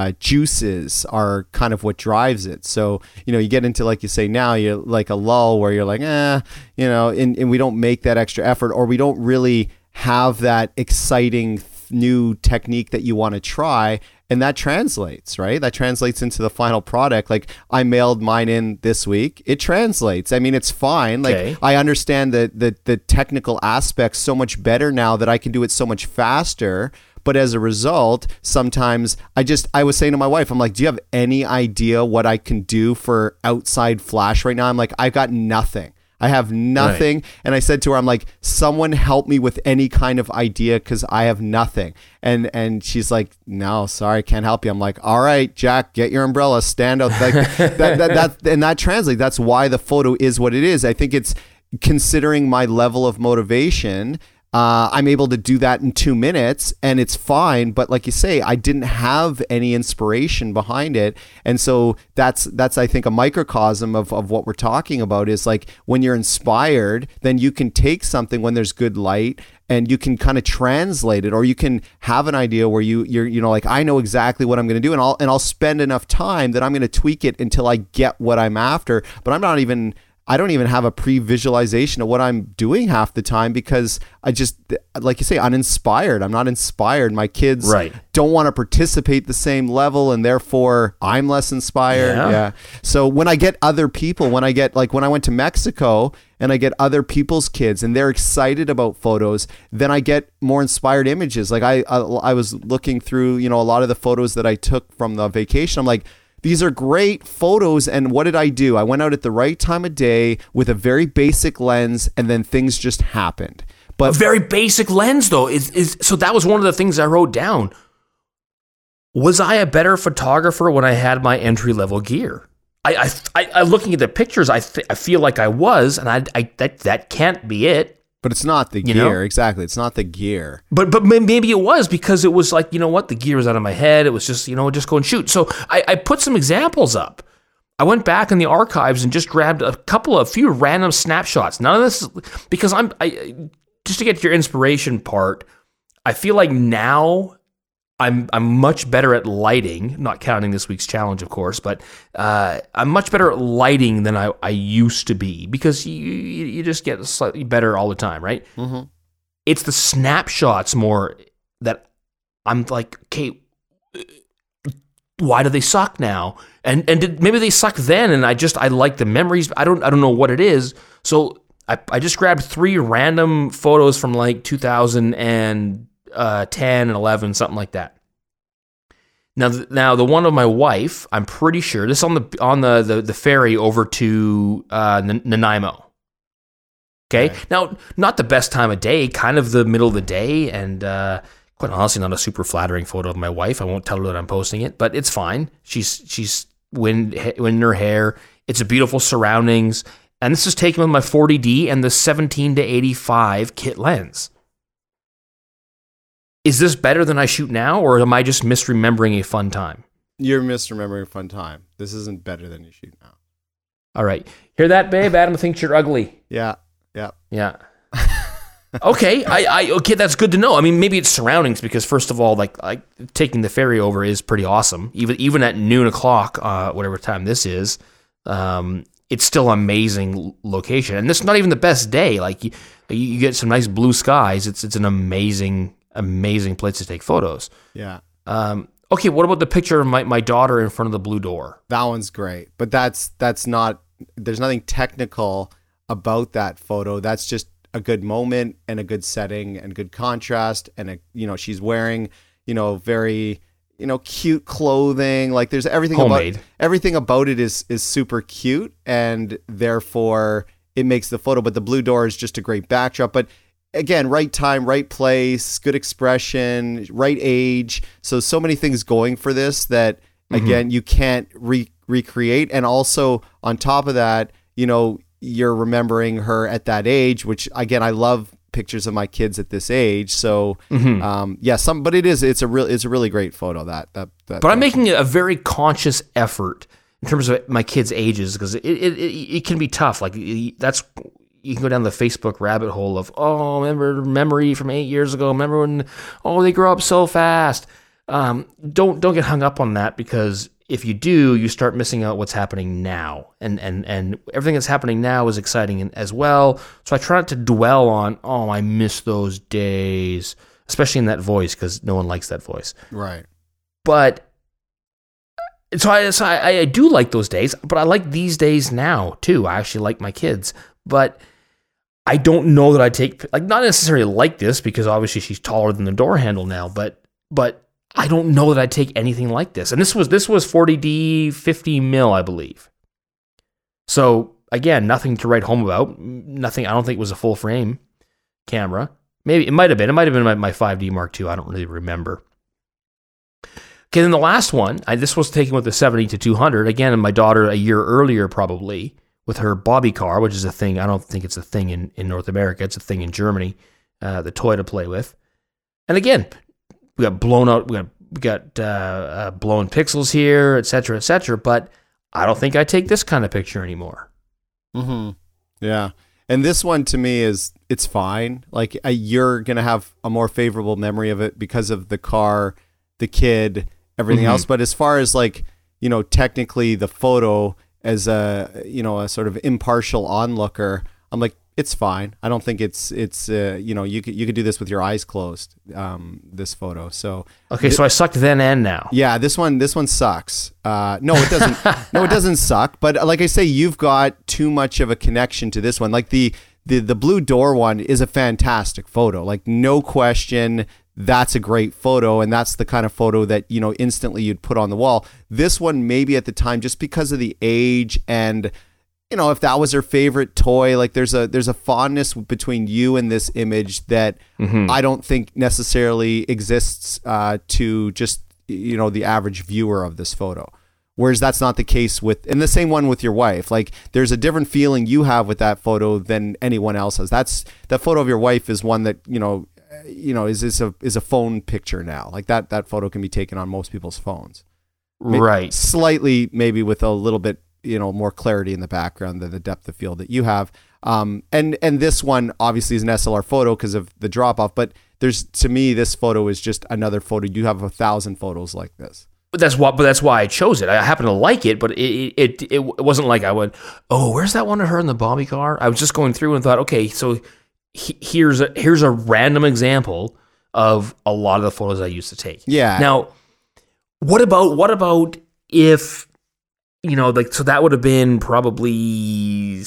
juices are kind of what drives it. So, you know, you get into, like you say now, you're like a lull where you're like, you know, and we don't make that extra effort, or we don't really have that exciting new technique that you want to try. And that translates, right? That translates into the final product. Like, I mailed mine in this week. It translates. I mean, it's fine. Like, Okay. I understand the technical aspects so much better now that I can do it so much faster. But as a result, sometimes I was saying to my wife, I'm like, do you have any idea what I can do for outside flash right now? I'm like, I've got nothing. I have nothing. Right. And I said to her, I'm like, someone help me with any kind of idea, because I have nothing. And she's like, no, sorry, I can't help you. I'm like, all right, Jack, get your umbrella, stand out. Like, that translates. That's why the photo is what it is. I think it's, considering my level of motivation, I'm able to do that in 2 minutes, and it's fine. But like you say, I didn't have any inspiration behind it. And so that's I think, a microcosm of what we're talking about, is like, when you're inspired, then you can take something when there's good light and you can kind of translate it, or you can have an idea where you're you know, like, I know exactly what I'm going to do, and I'll spend enough time that I'm going to tweak it until I get what I'm after. But I don't even have a pre-visualization of what I'm doing half the time, because I just, like you say, uninspired. I'm not inspired. My kids don't want to participate the same level, and therefore I'm less inspired. Yeah. So when I get other people, when I went to Mexico and I get other people's kids and they're excited about photos, then I get more inspired images. Like I was looking through, you know, a lot of the photos that I took from the vacation. I'm like, these are great photos, and what did I do? I went out at the right time of day with a very basic lens, and then things just happened. But a very basic lens, though, is so that was one of the things I wrote down. Was I a better photographer when I had my entry-level gear? I looking at the pictures, I feel like I was, and that can't be it. But it's not the gear, you know? Exactly. It's not the gear. But maybe it was, because it was like, you know what, the gear was out of my head. It was just, you know, just go and shoot. So I put some examples up. I went back in the archives and just grabbed a few random snapshots. None of this, because just to get to your inspiration part, I feel like now I'm much better at lighting, not counting this week's challenge, of course, but I'm much better at lighting than I used to be, because you just get slightly better all the time, right? Mm-hmm. It's the snapshots more that I'm like, okay, why do they suck now? And maybe they suck then, and I like the memories. I don't know what it is. So I just grabbed 3 random photos from like 2010 and 11, something like that. Now the one of my wife, I'm pretty sure this is on the ferry over to Nanaimo. Okay, right. Now not the best time of day, kind of the middle of the day, and quite honestly, not a super flattering photo of my wife. I won't tell her that I'm posting it, but it's fine. She's wind in her hair. It's a beautiful surroundings, and this is taken with my 40D and the 17-85 kit lens. Is this better than I shoot now, or am I just misremembering a fun time? You're misremembering a fun time. This isn't better than you shoot now. All right. Hear that, babe? Adam thinks you're ugly. Yeah. Okay. Okay, that's good to know. I mean, maybe it's surroundings, because first of all, like taking the ferry over is pretty awesome. Even at noon o'clock, whatever time this is, it's still an amazing location. And this is not even the best day. Like you get some nice blue skies. It's an amazing place to take photos. Yeah. Okay, what about the picture of my daughter in front of the blue door? That one's great, but that's not, there's nothing technical about that photo. That's just a good moment and a good setting and good contrast. And she's wearing, very, cute clothing. Like there's everything homemade. Everything about it is super cute, and therefore it makes the photo. But the blue door is just a great backdrop. But again, right time, right place, good expression, right age. So many things going for this that, again, you can't recreate. And also on top of that, you're remembering her at that age, which again, I love pictures of my kids at this age. So but it's a really great photo that but I'm making a very conscious effort in terms of my kids' ages, because it can be tough. Like you can go down the Facebook rabbit hole of, remember memory from 8 years ago. Remember when, they grow up so fast. Don't get hung up on that, because if you do, you start missing out what's happening now. And everything that's happening now is exciting as well. So I try not to dwell on, I miss those days, especially in that voice, because no one likes that voice. Right. But so I do like those days, but I like these days now too. I actually like my kids, but I don't know that I take, like, not necessarily like this, because obviously she's taller than the door handle now, but I don't know that I take anything like this. And this was 40D 50 mil, I believe. So again, nothing to write home about. Nothing. I don't think it was a full frame camera. Maybe it might have been. It might have been my 5D Mark II. I don't really remember. Okay, then the last one, this was taken with the 70-200. Again, and my daughter a year earlier, probably, with her Bobby car, which is a thing. I don't think it's a thing in North America. It's a thing in Germany, the toy to play with. And again, we got blown out. We got blown pixels here, et cetera, but I don't think I take this kind of picture anymore. Mm-hmm. Yeah. And this one to me it's fine. Like you're going to have a more favorable memory of it because of the car, the kid, everything else. But as far as technically the photo as a sort of impartial onlooker, I'm like, it's fine. I don't think it's you could do this with your eyes closed, this photo. So okay, so I sucked then and now. Yeah, this one sucks. No, it doesn't. No, it doesn't suck. But like I say, you've got too much of a connection to this one. Like the blue door one is a fantastic photo. Like no question, that's a great photo, and that's the kind of photo that instantly you'd put on the wall. This one, maybe at the time, just because of the age and if that was her favorite toy, like there's a fondness between you and this image that I don't think necessarily exists to just the average viewer of this photo. Whereas that's not the case and the same one with your wife. Like there's a different feeling you have with that photo than anyone else has. That photo of your wife is one that is a phone picture now. Like that photo can be taken on most people's phones. Right. Slightly, maybe with a little bit more clarity in the background than the depth of field that you have. And this one obviously is an SLR photo because of the drop off, but to me, this photo is just another photo. You have 1,000 photos like this. But that's why I chose it. I happen to like it, but it wasn't like I went, where's that one of her in the Bobby car? I was just going through and thought, okay, so here's a random example of a lot of the photos I used to take. Yeah. Now, what about if, so that would have been probably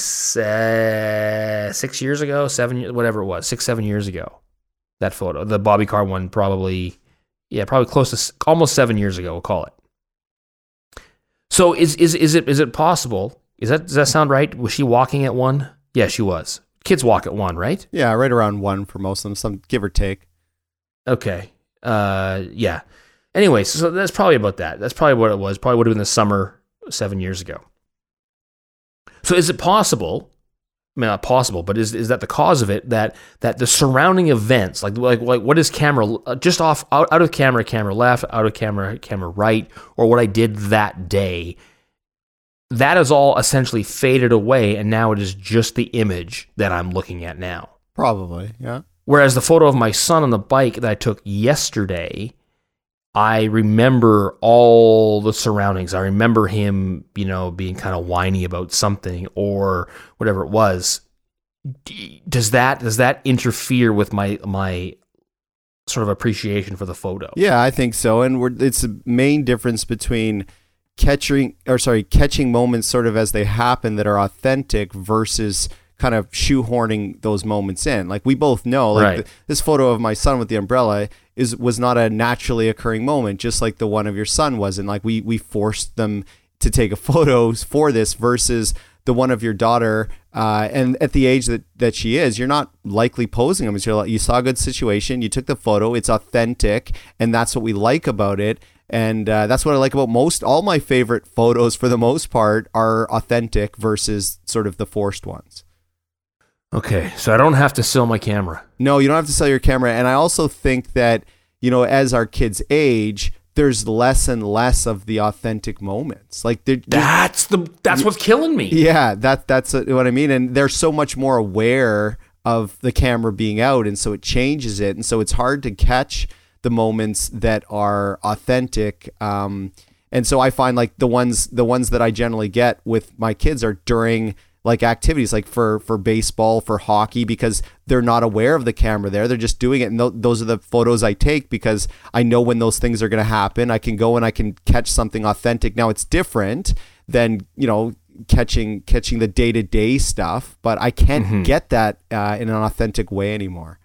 6 years ago, 7 years ago, that photo, the Bobby car one, probably close to almost 7 years ago, we'll call it. So is it possible? Does that sound right? Was she walking at 1? Yeah, she was. Kids walk at 1, right? Yeah, right around 1 for most of them, some give or take. Okay. Yeah. Anyway, so that's probably about that. That's probably what it was. Probably would have been the summer 7 years ago. So is it possible? I mean, not possible, but is that the cause of it? That the surrounding events, like what is camera just off out of camera left, out of camera right, or what I did that day, that is all essentially faded away, and now it is just the image that I'm looking at now. Probably, yeah. Whereas the photo of my son on the bike that I took yesterday, I remember all the surroundings. I remember him, being kind of whiny about something or whatever it was. Does that interfere with my sort of appreciation for the photo? Yeah, I think so. And it's the main difference between catching moments sort of as they happen that are authentic versus kind of shoehorning those moments in. Like we both know, like right. This photo of my son with the umbrella was not a naturally occurring moment, just like the one of your son was. And like we forced them to take a photo for this versus the one of your daughter. And at the age that she is, you're not likely posing them. You saw a good situation, you took the photo, it's authentic, and that's what we like about it. And that's what I like about all my favorite photos for the most part are authentic versus sort of the forced ones. Okay, so I don't have to sell my camera. No, you don't have to sell your camera. And I also think that, as our kids age, there's less and less of the authentic moments. Like that's what's killing me. Yeah, that's what I mean. And they're so much more aware of the camera being out, and so it changes it, and so it's hard to catch the moments that are authentic. And so I find like the ones that I generally get with my kids are during like activities, like for baseball, for hockey, because they're not aware of the camera there. They're just doing it. And those are the photos I take because I know when those things are going to happen. I can go and I can catch something authentic. Now it's different than, catching the day-to-day stuff, but I can't get that in an authentic way anymore.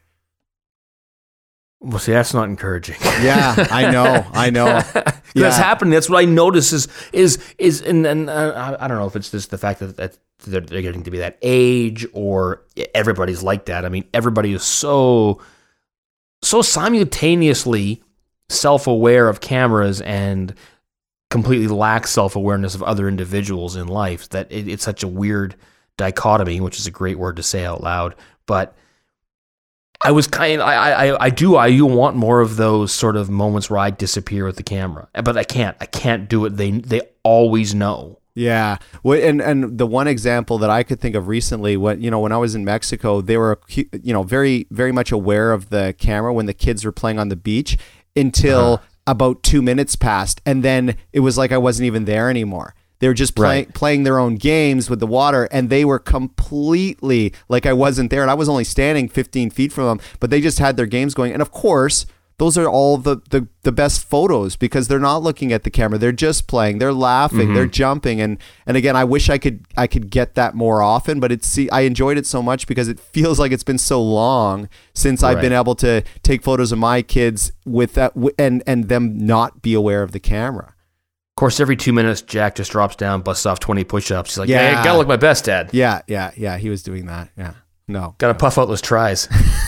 Well, see, that's not encouraging. Yeah, I know. That's happening. That's what I notice and I don't know if it's just the fact that they're getting to be that age or everybody's like that. I mean, everybody is so simultaneously self-aware of cameras and completely lacks self-awareness of other individuals in life that it's such a weird dichotomy, which is a great word to say out loud. But I do want more of those sort of moments where I disappear with the camera, but I can't do it. They always know. Yeah. And the one example that I could think of recently, when I was in Mexico, they were, very, very much aware of the camera when the kids were playing on the beach until about 2 minutes passed. And then it was like I wasn't even there anymore. They were just playing their own games with the water, and they were completely like I wasn't there, and I was only standing 15 feet from them, but they just had their games going. And of course, those are all the best photos because they're not looking at the camera. They're just playing. They're laughing. They're jumping. And again, I wish I could get that more often, but I enjoyed it so much because it feels like it's been so long since I've been able to take photos of my kids with that and them not be aware of the camera. Of course, every 2 minutes, Jack just drops down, busts off 20 push-ups. He's like, "Hey, gotta look my best, Dad." Yeah. He was doing that. Yeah. No. Gotta puff out those tries.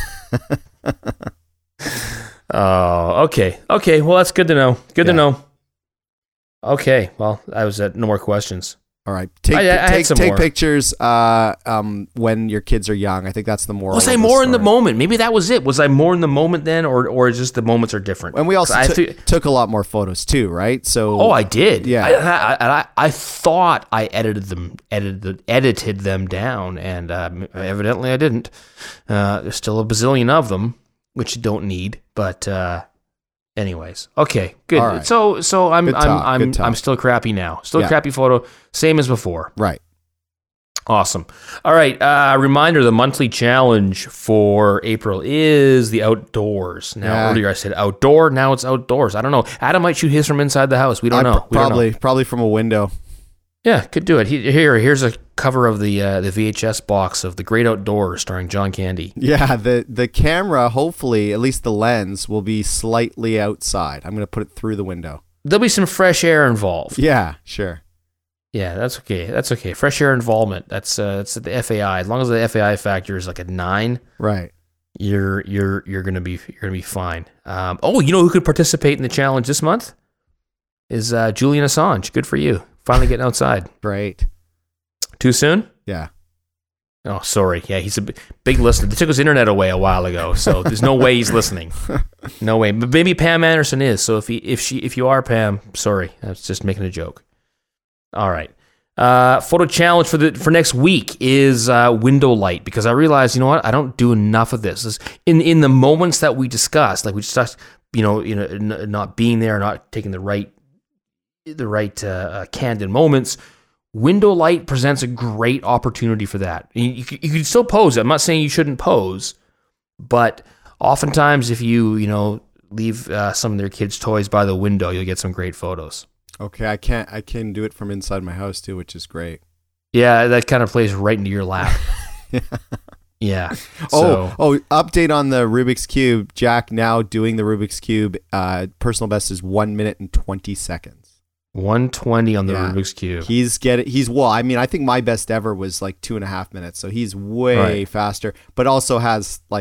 Oh, okay. Okay, well, that's good to know. Good to know. Okay, well, I was at no more questions. All right. Take pictures when your kids are young. I think that's the moral. Was I more in the moment? Maybe that was it. Was I more in the moment then, or just the moments are different? And we also took a lot more photos too, right? So I did. Yeah. I thought I edited them down, and evidently I didn't. There's still a bazillion of them, which you don't need, but. Anyways, okay, good. Right. So I'm still crappy now. Still a crappy photo, same as before. Right. Awesome. All right. Reminder: the monthly challenge for April is the outdoors. Now earlier I said outdoor. Now it's outdoors. I don't know. Adam might shoot his from inside the house. We don't know. Probably from a window. Yeah, could do it. Here's a cover of the VHS box of The Great Outdoors starring John Candy. Yeah, the camera, hopefully, at least the lens, will be slightly outside. I'm going to put it through the window. There'll be some fresh air involved. Yeah, sure. Yeah, that's okay. That's okay. Fresh air involvement. That's the FAI. As long as the FAI factor is like a 9, right? You're gonna be fine. You know who could participate in the challenge this month is Julian Assange. Good for you. Finally getting outside. Great. Too soon? Yeah. Oh, sorry. Yeah, he's a big listener. They took his internet away a while ago, so there's no way he's listening. No way. But maybe Pam Anderson is. So if you are Pam, sorry. I was just making a joke. All right. Photo challenge for next week is window light, because I realized, you know what? I don't do enough of this. In the moments that we discussed, like we discussed, not being there, not taking the right candid moments. Window light presents a great opportunity for that. You can still pose. I'm not saying you shouldn't pose, but oftentimes if you leave some of their kids' toys by the window, you'll get some great photos. Okay, I can do it from inside my house too, which is great. Yeah, that kind of plays right into your lap. Yeah. Update on the Rubik's Cube. Jack now doing the Rubik's Cube. Personal best is 1 minute and 20 seconds. 120 on the Rubik's Cube. I think my best ever was like 2.5 minutes. So he's way faster, but also has like,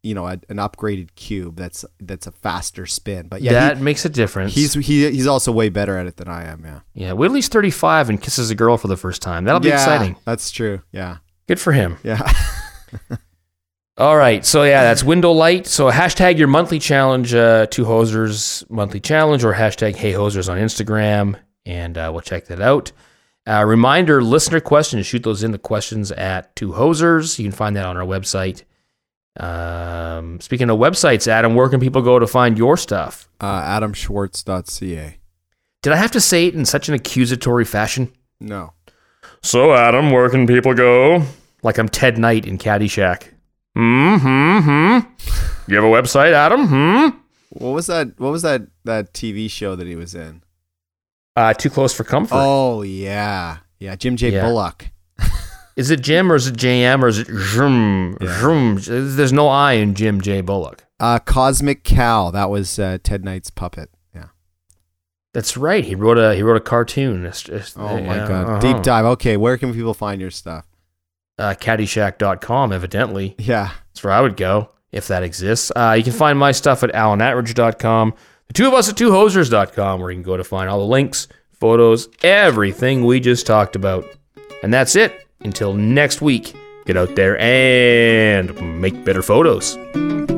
an upgraded cube that's a faster spin. But yeah, that makes a difference. He's also way better at it than I am. Yeah. Yeah. Wait till he's 35 and kisses a girl for the first time. That'll be exciting. That's true. Yeah. Good for him. Yeah. All right. So yeah, that's Window Light. So hashtag your monthly challenge, Two Hosers monthly challenge, or hashtag Hey Hosers on Instagram, and we'll check that out. Reminder, listener questions. Shoot those in, the questions at Two Hosers. You can find that on our website. Speaking of websites, Adam, where can people go to find your stuff? AdamSchwartz.ca. Did I have to say it in such an accusatory fashion? No. So, Adam, where can people go? Like I'm Ted Knight in Caddyshack. You have a website, Adam? What was that TV show that he was in? Too Close for Comfort. Oh, yeah. Yeah, Jim J. Bullock. Is it Jim or is it JM or is it Jim? Yeah. There's no I in Jim J. Bullock. Cosmic Cow. That was Ted Knight's puppet. Yeah. That's right. He wrote a cartoon. Oh, my God. Deep dive. Okay, where can people find your stuff? Caddyshack.com, evidently. Yeah. That's where I would go, if that exists. You can find my stuff at alanatridge.com. The two of us at twohosers.com, where you can go to find all the links, photos, everything we just talked about. And that's it. Until next week, get out there and make better photos.